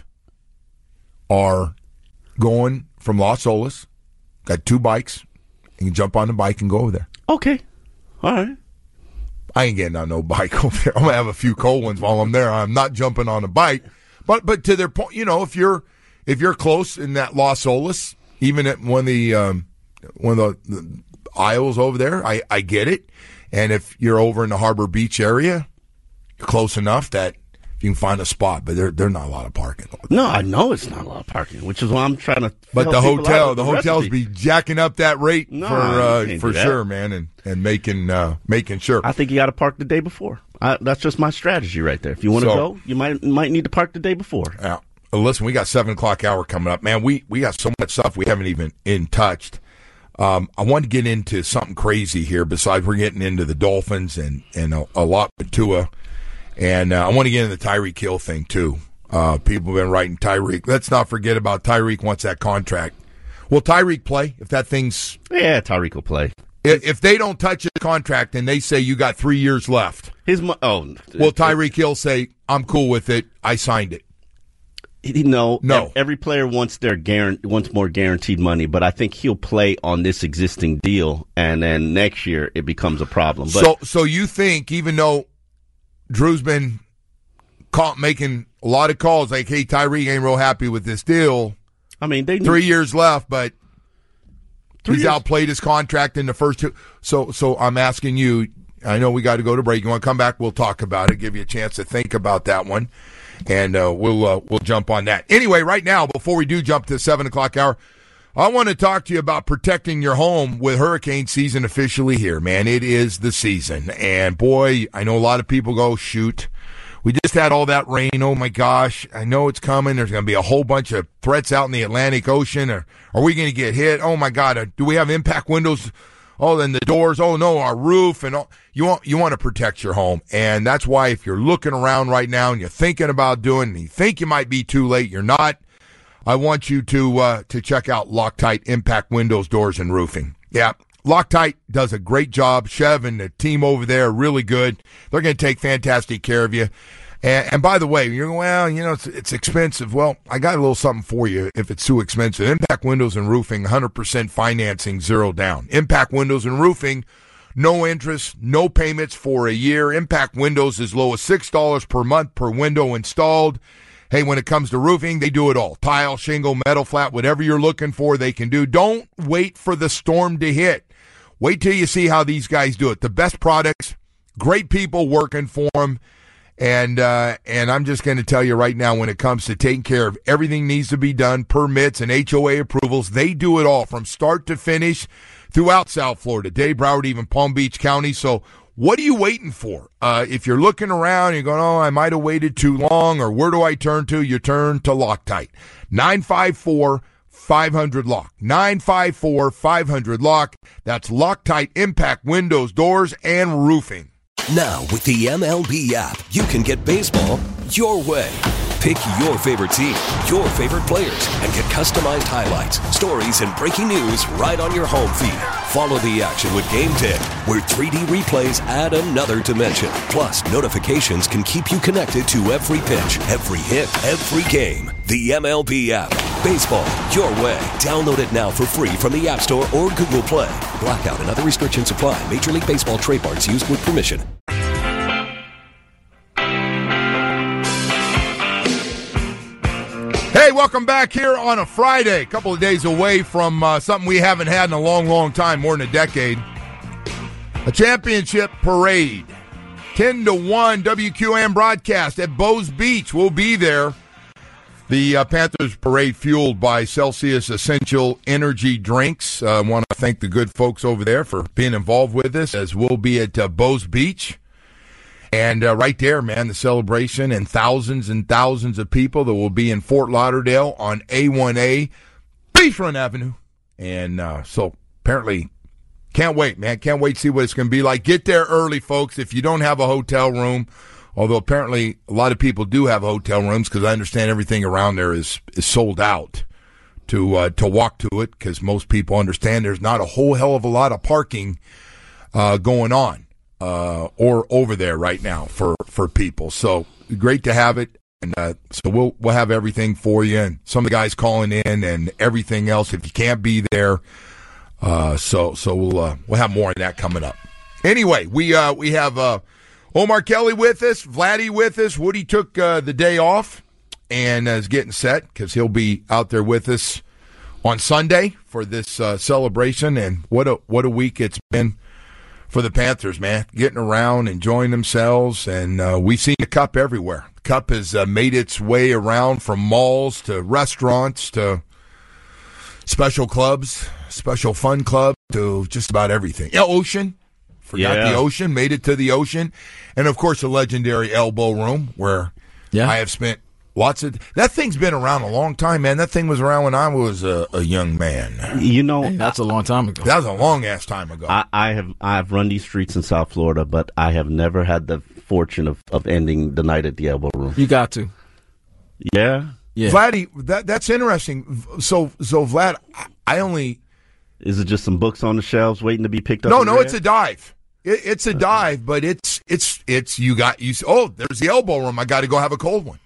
are going from Los Olas, got two bikes. You can jump on the bike and go over there. Okay. All right. I ain't getting on no bike over there. I'm going to have a few cold ones while I'm there. I'm not jumping on a bike. But but to their point, you know, if you're if you're close in that Los Olas, even at one of the um, one of the, the aisles over there, I, I get it. And if you're over in the Harbor Beach area, you're close enough that you can find a spot. But there there's not a lot of parking. No, I know it's not a lot of parking, which is why I'm trying to. But help the people out hotel, with the hotels recipe. be jacking up that rate No, for you uh, can't for do that. sure, man, and and making uh, making sure. I think you got to park the day before. I, that's just my strategy right there. If you want to So- go, you might might need to park the day before. Yeah. Uh, listen, we got seven o'clock hour coming up, man. We we got so much stuff we haven't even in touched. Um, I want to get into something crazy here. Besides, we're getting into the Dolphins and and a, a lot with Tua, and uh, I want to get into the Tyreek Hill thing too. Uh, people have been writing Tyreek. Let's not forget about Tyreek wants that contract. Will Tyreek play if that thing's Yeah, Tyreek will play. if, if they don't touch his contract and they say you got three years left? His mo- oh, Will Tyreek Hill say I'm cool with it? I signed it. He- No, No. Every player wants their guaran- wants more guaranteed money, but I think he'll play on this existing deal, and then next year it becomes a problem. But So, so you think even though Drew's been caught making a lot of calls like, "Hey, Tyreek ain't real happy with this deal. I mean, they Three years left, but Three he's years. outplayed his contract in the first two." So, so I'm asking you. I know we got to go to break. You want to come back? We'll talk about it. Give you a chance to think about that one, and uh, we'll uh, we'll jump on that. Anyway, right now, before we do jump to the seven o'clock hour, I want to talk to you about protecting your home with hurricane season officially here, man. It is the season. And boy, I know a lot of people go, shoot, we just had all that rain. Oh my gosh, I know it's coming. There's going to be a whole bunch of threats out in the Atlantic Ocean. Or are we going to get hit? Oh my God, uh, do we have impact windows? Oh, then the doors. Oh no, our roof. And all. You want, you want to protect your home. And that's why if you're looking around right now and you're thinking about doing it and you think you might be too late, you're not. I want you to uh, to check out Loctite Impact Windows, Doors, and Roofing. Yeah, Loctite does a great job. Chev and the team over there are really good. They're going to take fantastic care of you. And, and by the way, you're going, well, you know, it's, it's expensive. Well, I got a little something for you if it's too expensive. Impact Windows and Roofing, one hundred percent financing, zero down. Impact Windows and Roofing, no interest, no payments for a year. Impact Windows as low as six dollars per month per window installed. Hey, when it comes to roofing, they do it all. Tile, shingle, metal flat, whatever you're looking for, they can do. Don't wait for the storm to hit. Wait till you see how these guys do it. The best products, great people working for them. And uh, and I'm just going to tell you right now, when it comes to taking care of everything needs to be done, permits and H O A approvals, they do it all from start to finish throughout South Florida, Dade, Broward, even Palm Beach County. So what are you waiting for? Uh, if you're looking around, you're going, oh, I might have waited too long, or where do I turn to? You turn to Loctite. nine five four, five hundred lock. nine five four, five hundred lock. That's Loctite Impact Windows, Doors, and Roofing. Now, with the M L B app, you can get baseball your way. Pick your favorite team, your favorite players, and get customized highlights, stories, and breaking news right on your home feed. Follow the action with Game ten, where three D replays add another dimension. Plus, notifications can keep you connected to every pitch, every hit, every game. The M L B app. Baseball your way. Download it now for free from the App Store or Google Play. Blackout and other restrictions apply. Major League Baseball trademarks used with permission. Hey, welcome back here on a Friday. A couple of days away from uh, something we haven't had in a long, long time, more than a decade. A championship parade. ten to one W Q A M broadcast at Bo's Beach. We'll be there. The uh, Panthers parade fueled by Celsius Essential Energy Drinks. I uh, want to thank the good folks over there for being involved with this, as we'll be at uh, Bo's Beach. And uh, right there, man, the celebration and thousands and thousands of people that will be in Fort Lauderdale on A one A Beachfront Avenue. And uh, so apparently, can't wait, man. Can't wait to see what it's going to be like. Get there early, folks, if you don't have a hotel room. Although apparently a lot of people do have hotel rooms, because I understand everything around there is, is sold out to uh, to walk to it because most people understand there's not a whole hell of a lot of parking uh, going on uh, or over there right now for, for people. So great to have it. And uh, so we'll we'll have everything for you and some of the guys calling in and everything else if you can't be there. Uh, so so we'll uh, we'll have more of that coming up. Anyway, we uh, we have uh, Omar Kelly with us, Vladdy with us. Woody took uh, the day off and is getting set because he'll be out there with us on Sunday for this uh, celebration. And what a what a week it's been for the Panthers, man. Getting around, enjoying themselves, and uh, we've seen the Cup everywhere. The Cup has uh, made its way around from malls to restaurants to special clubs, special fun clubs to just about everything. Yeah, Ocean. Forgot yeah. the Ocean, made it to the Ocean. And, of course, the legendary Elbow Room where yeah. I have spent lots of – that thing's been around a long time, man. That thing was around when I was a, a young man. You know – hey, that's a long time ago. That was a long-ass time ago. I, I have I have run these streets in South Florida, but I have never had the fortune of, of ending the night at the Elbow Room. You got to. Yeah? Yeah. Vladdy, that, that's interesting. So, so Vlad, I only – Is it just some books on the shelves waiting to be picked up? No, no, it's a dive. It, it's a dive, but it's it's it's you got you. Oh, there's the Elbow Room. I got to go have a cold one.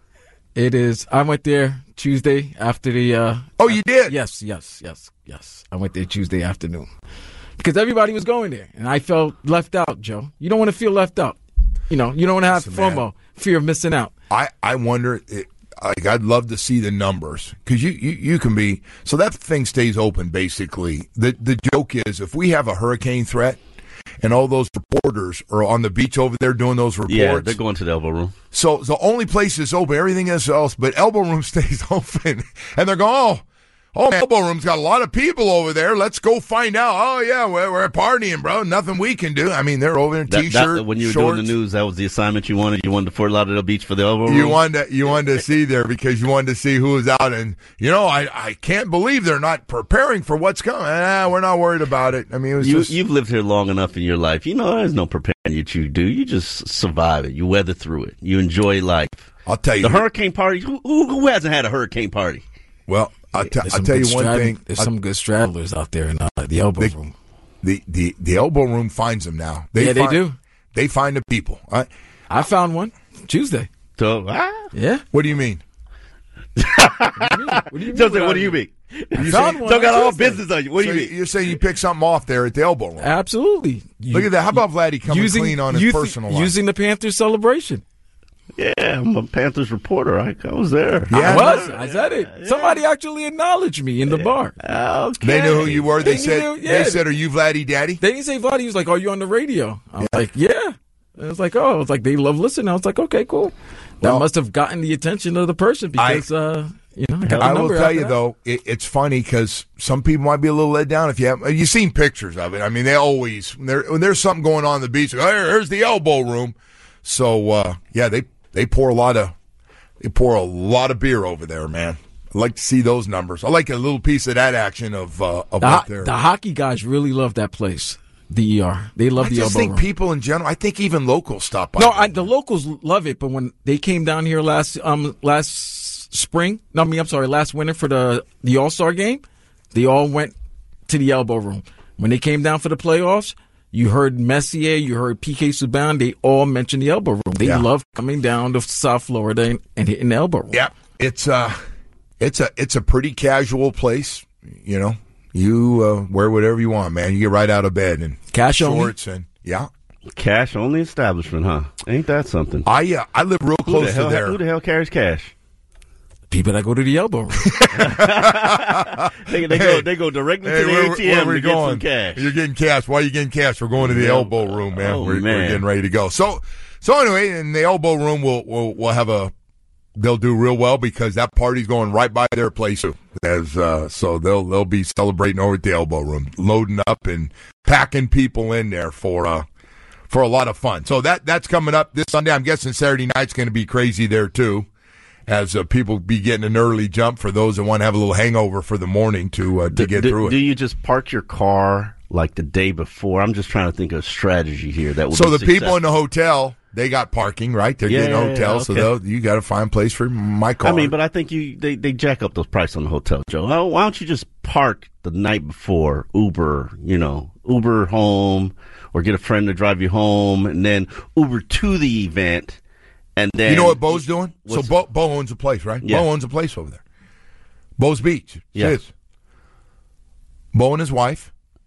It is. I went there Tuesday after the. Uh, oh, you did? Yes, yes, yes, yes. I went there Tuesday afternoon because everybody was going there, and I felt left out. Joe, you don't want to feel left out. You know, you don't want to have Listen, FOMO, man, fear of missing out. I I wonder. It, Like I'd love to see the numbers because you, you, you can be so that thing stays open basically. The the joke is if we have a hurricane threat and all those reporters are on the beach over there doing those reports. Yeah, they're going to the Elbow Room. So the only place is open, everything else, but Elbow Room stays open, and they're going, oh. Oh, man, Elbow Room's got a lot of people over there. Let's go find out. Oh, yeah, we're, we're partying, bro. Nothing we can do. I mean, they're over in T-shirt, When you were shorts. doing the news, that was the assignment you wanted? You wanted to Fort Lauderdale Beach for the Elbow Room? You wanted to, you wanted to see there because you wanted to see who was out. And, you know, I, I can't believe they're not preparing for what's coming. Ah, we're not worried about it. I mean, it was you, just... You've lived here long enough in your life. You know, there's no preparing that you do. You just survive it. You weather through it. You enjoy life. I'll tell you. The hurricane party, who, who, who hasn't had a hurricane party? Well... I'll, t- I'll tell you one strat- thing. There's I'll, some good straddlers out there in uh, the Elbow they, Room. The, the the Elbow Room finds them now. They yeah, find, they do. They find the people. I, I found one Tuesday. So, ah. Yeah. What do you mean? What do you mean? What do you mean? Jose, what do you mean? I You found say, one Still got all Tuesday. business on you. What do so you mean? You're saying you picked something off there at the Elbow Room. Absolutely. You, Look at that. How about Vladdy coming using, clean on his using, personal life? Using the Panthers celebration. Yeah, I'm a Panthers reporter. I, I was there. Yeah. I was. I said it. Yeah. Somebody actually acknowledged me in the yeah. bar. Okay. They knew who you were. They, They said, knew, yeah. they said, are you Vladdy Daddy? They didn't say Vladdy. He was like, are you on the radio? I was yeah. like, yeah. And it's like, oh, it's like they love listening. I was like, okay, cool. That Well, must have gotten the attention of the person because, I, uh, you know, I, got I the will number tell after you, that. though, it, it's funny because some people might be a little let down if you have. You've seen pictures of it. I mean, they always, when, when there's something going on on the beach, oh, here's the Elbow Room. So, uh, yeah, they, they pour a lot of they pour a lot of beer over there, man. I like to see those numbers. I like a little piece of that action of, uh, of The, what ho- they're. the hockey guys really love that place, the E R. They love I the just Elbow think Room. people in general, I think even locals stop by. No, I, the locals love it, but when they came down here last um last spring, no, I mean I'm sorry, last winter for the the All Star game, they all went to the Elbow Room. When they came down for the playoffs, you heard Messier, you heard P K Subban, they all mentioned the Elbow Room. They Yeah. love coming down to South Florida and, and hitting the Elbow Room. Yeah, it's uh it's a it's a pretty casual place. You know, you uh, wear whatever you want, man. You get right out of bed and Cash only? shorts and yeah. Cash only establishment, huh? Ain't that something? I uh, I live real Who close the, hell, to there. who the hell carries cash? People that go to the Elbow Room. They, they Hey. go they go directly Hey, to the where, A T M where we to get going? some cash. You're getting cash. Why are you getting cash? We're going to the Yeah. Elbow Room, man. Oh, we're, man. we're getting ready to go. So so anyway, in the Elbow Room, we'll we'll we'll have a. They'll do real well because that party's going right by their place too. As uh, so they'll they'll be celebrating over at the Elbow Room, loading up and packing people in there for uh for a lot of fun. So that that's coming up this Sunday. I'm guessing Saturday night's going to be crazy there too, as uh, people be getting an early jump for those that want to have a little hangover for the morning to uh, to do, get do, through it. Do you just park your car like the day before? I'm just trying to think of strategy here. That would So be the people in the successful. hotel they got parking, right? They're Yeah, getting yeah, hotels, yeah, so okay. they'll, you got to find a place for my car. I mean, but I think you they, they jack up those prices on the hotel, Joe. Oh, why don't you just park the night before, Uber, you know, Uber home, or get a friend to drive you home, and then Uber to the event, and then you know what Bo's doing? So What's- Bo, Bo owns a place, right? Yeah. Bo owns a place over there. Bo's Beach. It's Yeah. his. Bo and his wife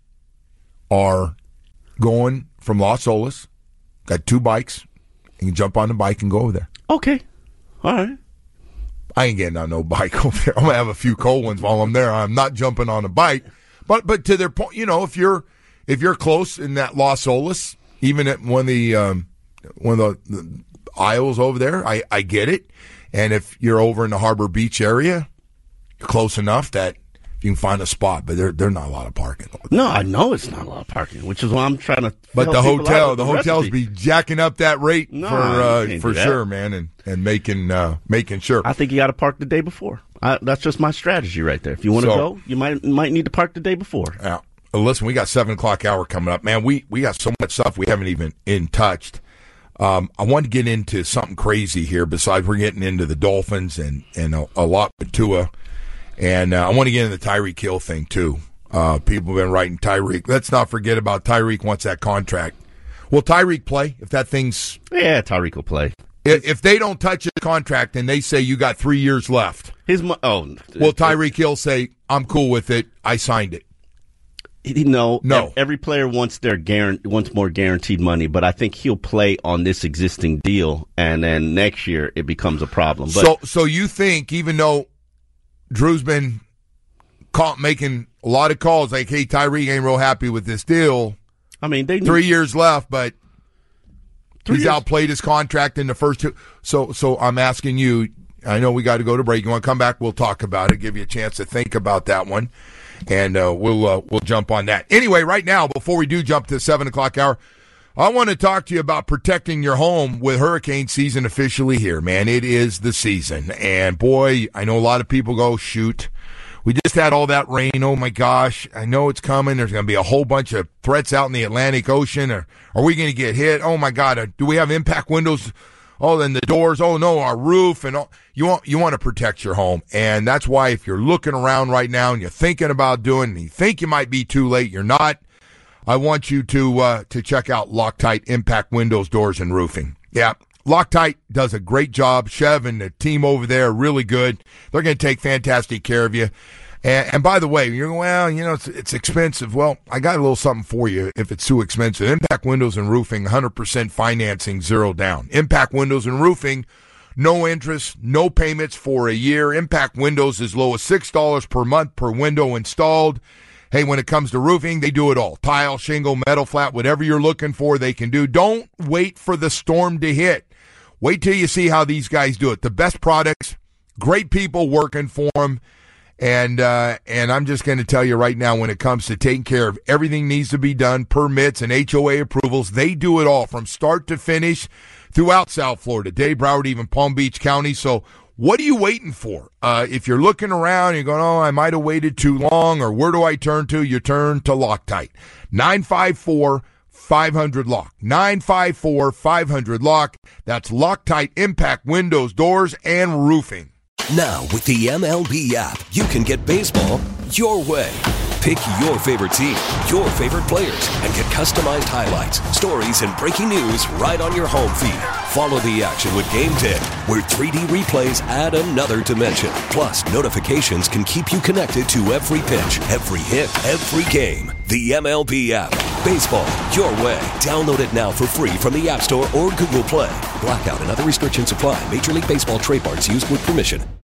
are going from Los Olas, got two bikes. You can jump on the bike and go over there. Okay, all right. I ain't getting on no bike over there. I'm gonna have a few cold ones while I'm there. I'm not jumping on a bike. But but to their point, you know, if you're if you're close in that Los Olas, even at one of the um, one of the, the aisles over there, I, I get it. And if you're over in the Harbor Beach area, you're close enough that you can find a spot. But there there's not a lot of parking. No, I know it's not a lot of parking, which is why I'm trying to. But help the people out hotel, with the hotels recipe. be jacking up that rate No, for you uh, can't for do that. sure, man, and and making uh, making sure. I think you got to park the day before. I, that's just my strategy right there. If you want to So- go, you might might need to park the day before. Yeah. Uh, Listen, we got seven o'clock hour coming up, man. We we got so much stuff we haven't even in touched. Um, I want to get into something crazy here. Besides, we're getting into the Dolphins and and a, a lot with Tua, and uh, I want to get into the Tyreek Hill thing too. Uh, people have been writing Tyreek. Let's not forget about Tyreek wants that contract. Will Tyreek play if that thing's Yeah, Tyreek will play. if, if they don't touch his contract and they say you got three years left? His mo- oh, Will Tyreek Hill say I'm cool with it? I signed it. He- No, No. ev- Every player wants their guarant- wants more guaranteed money, but I think he'll play on this existing deal, and then next year it becomes a problem. But So, so you think even though Drew's been caught making a lot of calls like, "Hey, Tyreek ain't real happy with this deal. I mean, they Three years left, but Three he's years- outplayed his contract in the first two." So, so I'm asking you. I know we got to go to break. You want to come back? We'll talk about it. Give you a chance to think about that one, and uh, we'll uh, we'll jump on that. Anyway, right now, before we do jump to the seven o'clock hour, I want to talk to you about protecting your home with hurricane season officially here, man. It is the season. And boy, I know a lot of people go, shoot, we just had all that rain. Oh my gosh. I know it's coming. There's going to be a whole bunch of threats out in the Atlantic Ocean. Or are we going to get hit? Oh my God. Uh, do we have impact windows? Oh, then the doors. Oh no, our roof. And all. You want, you want to protect your home. And that's why if you're looking around right now and you're thinking about doing it and you think you might be too late, you're not. I want you to uh, to check out Loctite Impact Windows, Doors, and Roofing. Yeah, Loctite does a great job. Chev and the team over there are really good. They're going to take fantastic care of you. And, and by the way, you're going, well, you know, it's, it's expensive. Well, I got a little something for you if it's too expensive. Impact Windows and Roofing, one hundred percent financing, zero down. Impact Windows and Roofing, no interest, no payments for a year. Impact Windows as low as six dollars per month per window installed. Hey, when it comes to roofing, they do it all. Tile, shingle, metal flat, whatever you're looking for, they can do. Don't wait for the storm to hit. Wait till you see how these guys do it. The best products, great people working for them. And uh, and I'm just going to tell you right now, when it comes to taking care of everything needs to be done, permits and H O A approvals, they do it all from start to finish throughout South Florida, Dade, Broward, even Palm Beach County. So what are you waiting for? Uh, if you're looking around, you're going, oh, I might have waited too long, or where do I turn to? You turn to Loctite. nine five four, five hundred, lock. nine five four, five hundred, lock. That's Loctite Impact Windows, Doors, and Roofing. Now, with the M L B app, you can get baseball your way. Pick your favorite team, your favorite players, and get customized highlights, stories, and breaking news right on your home feed. Follow the action with Game ten, where three D replays add another dimension. Plus, notifications can keep you connected to every pitch, every hit, every game. The M L B app. Baseball your way. Download it now for free from the App Store or Google Play. Blackout and other restrictions apply. Major League Baseball trademarks used with permission.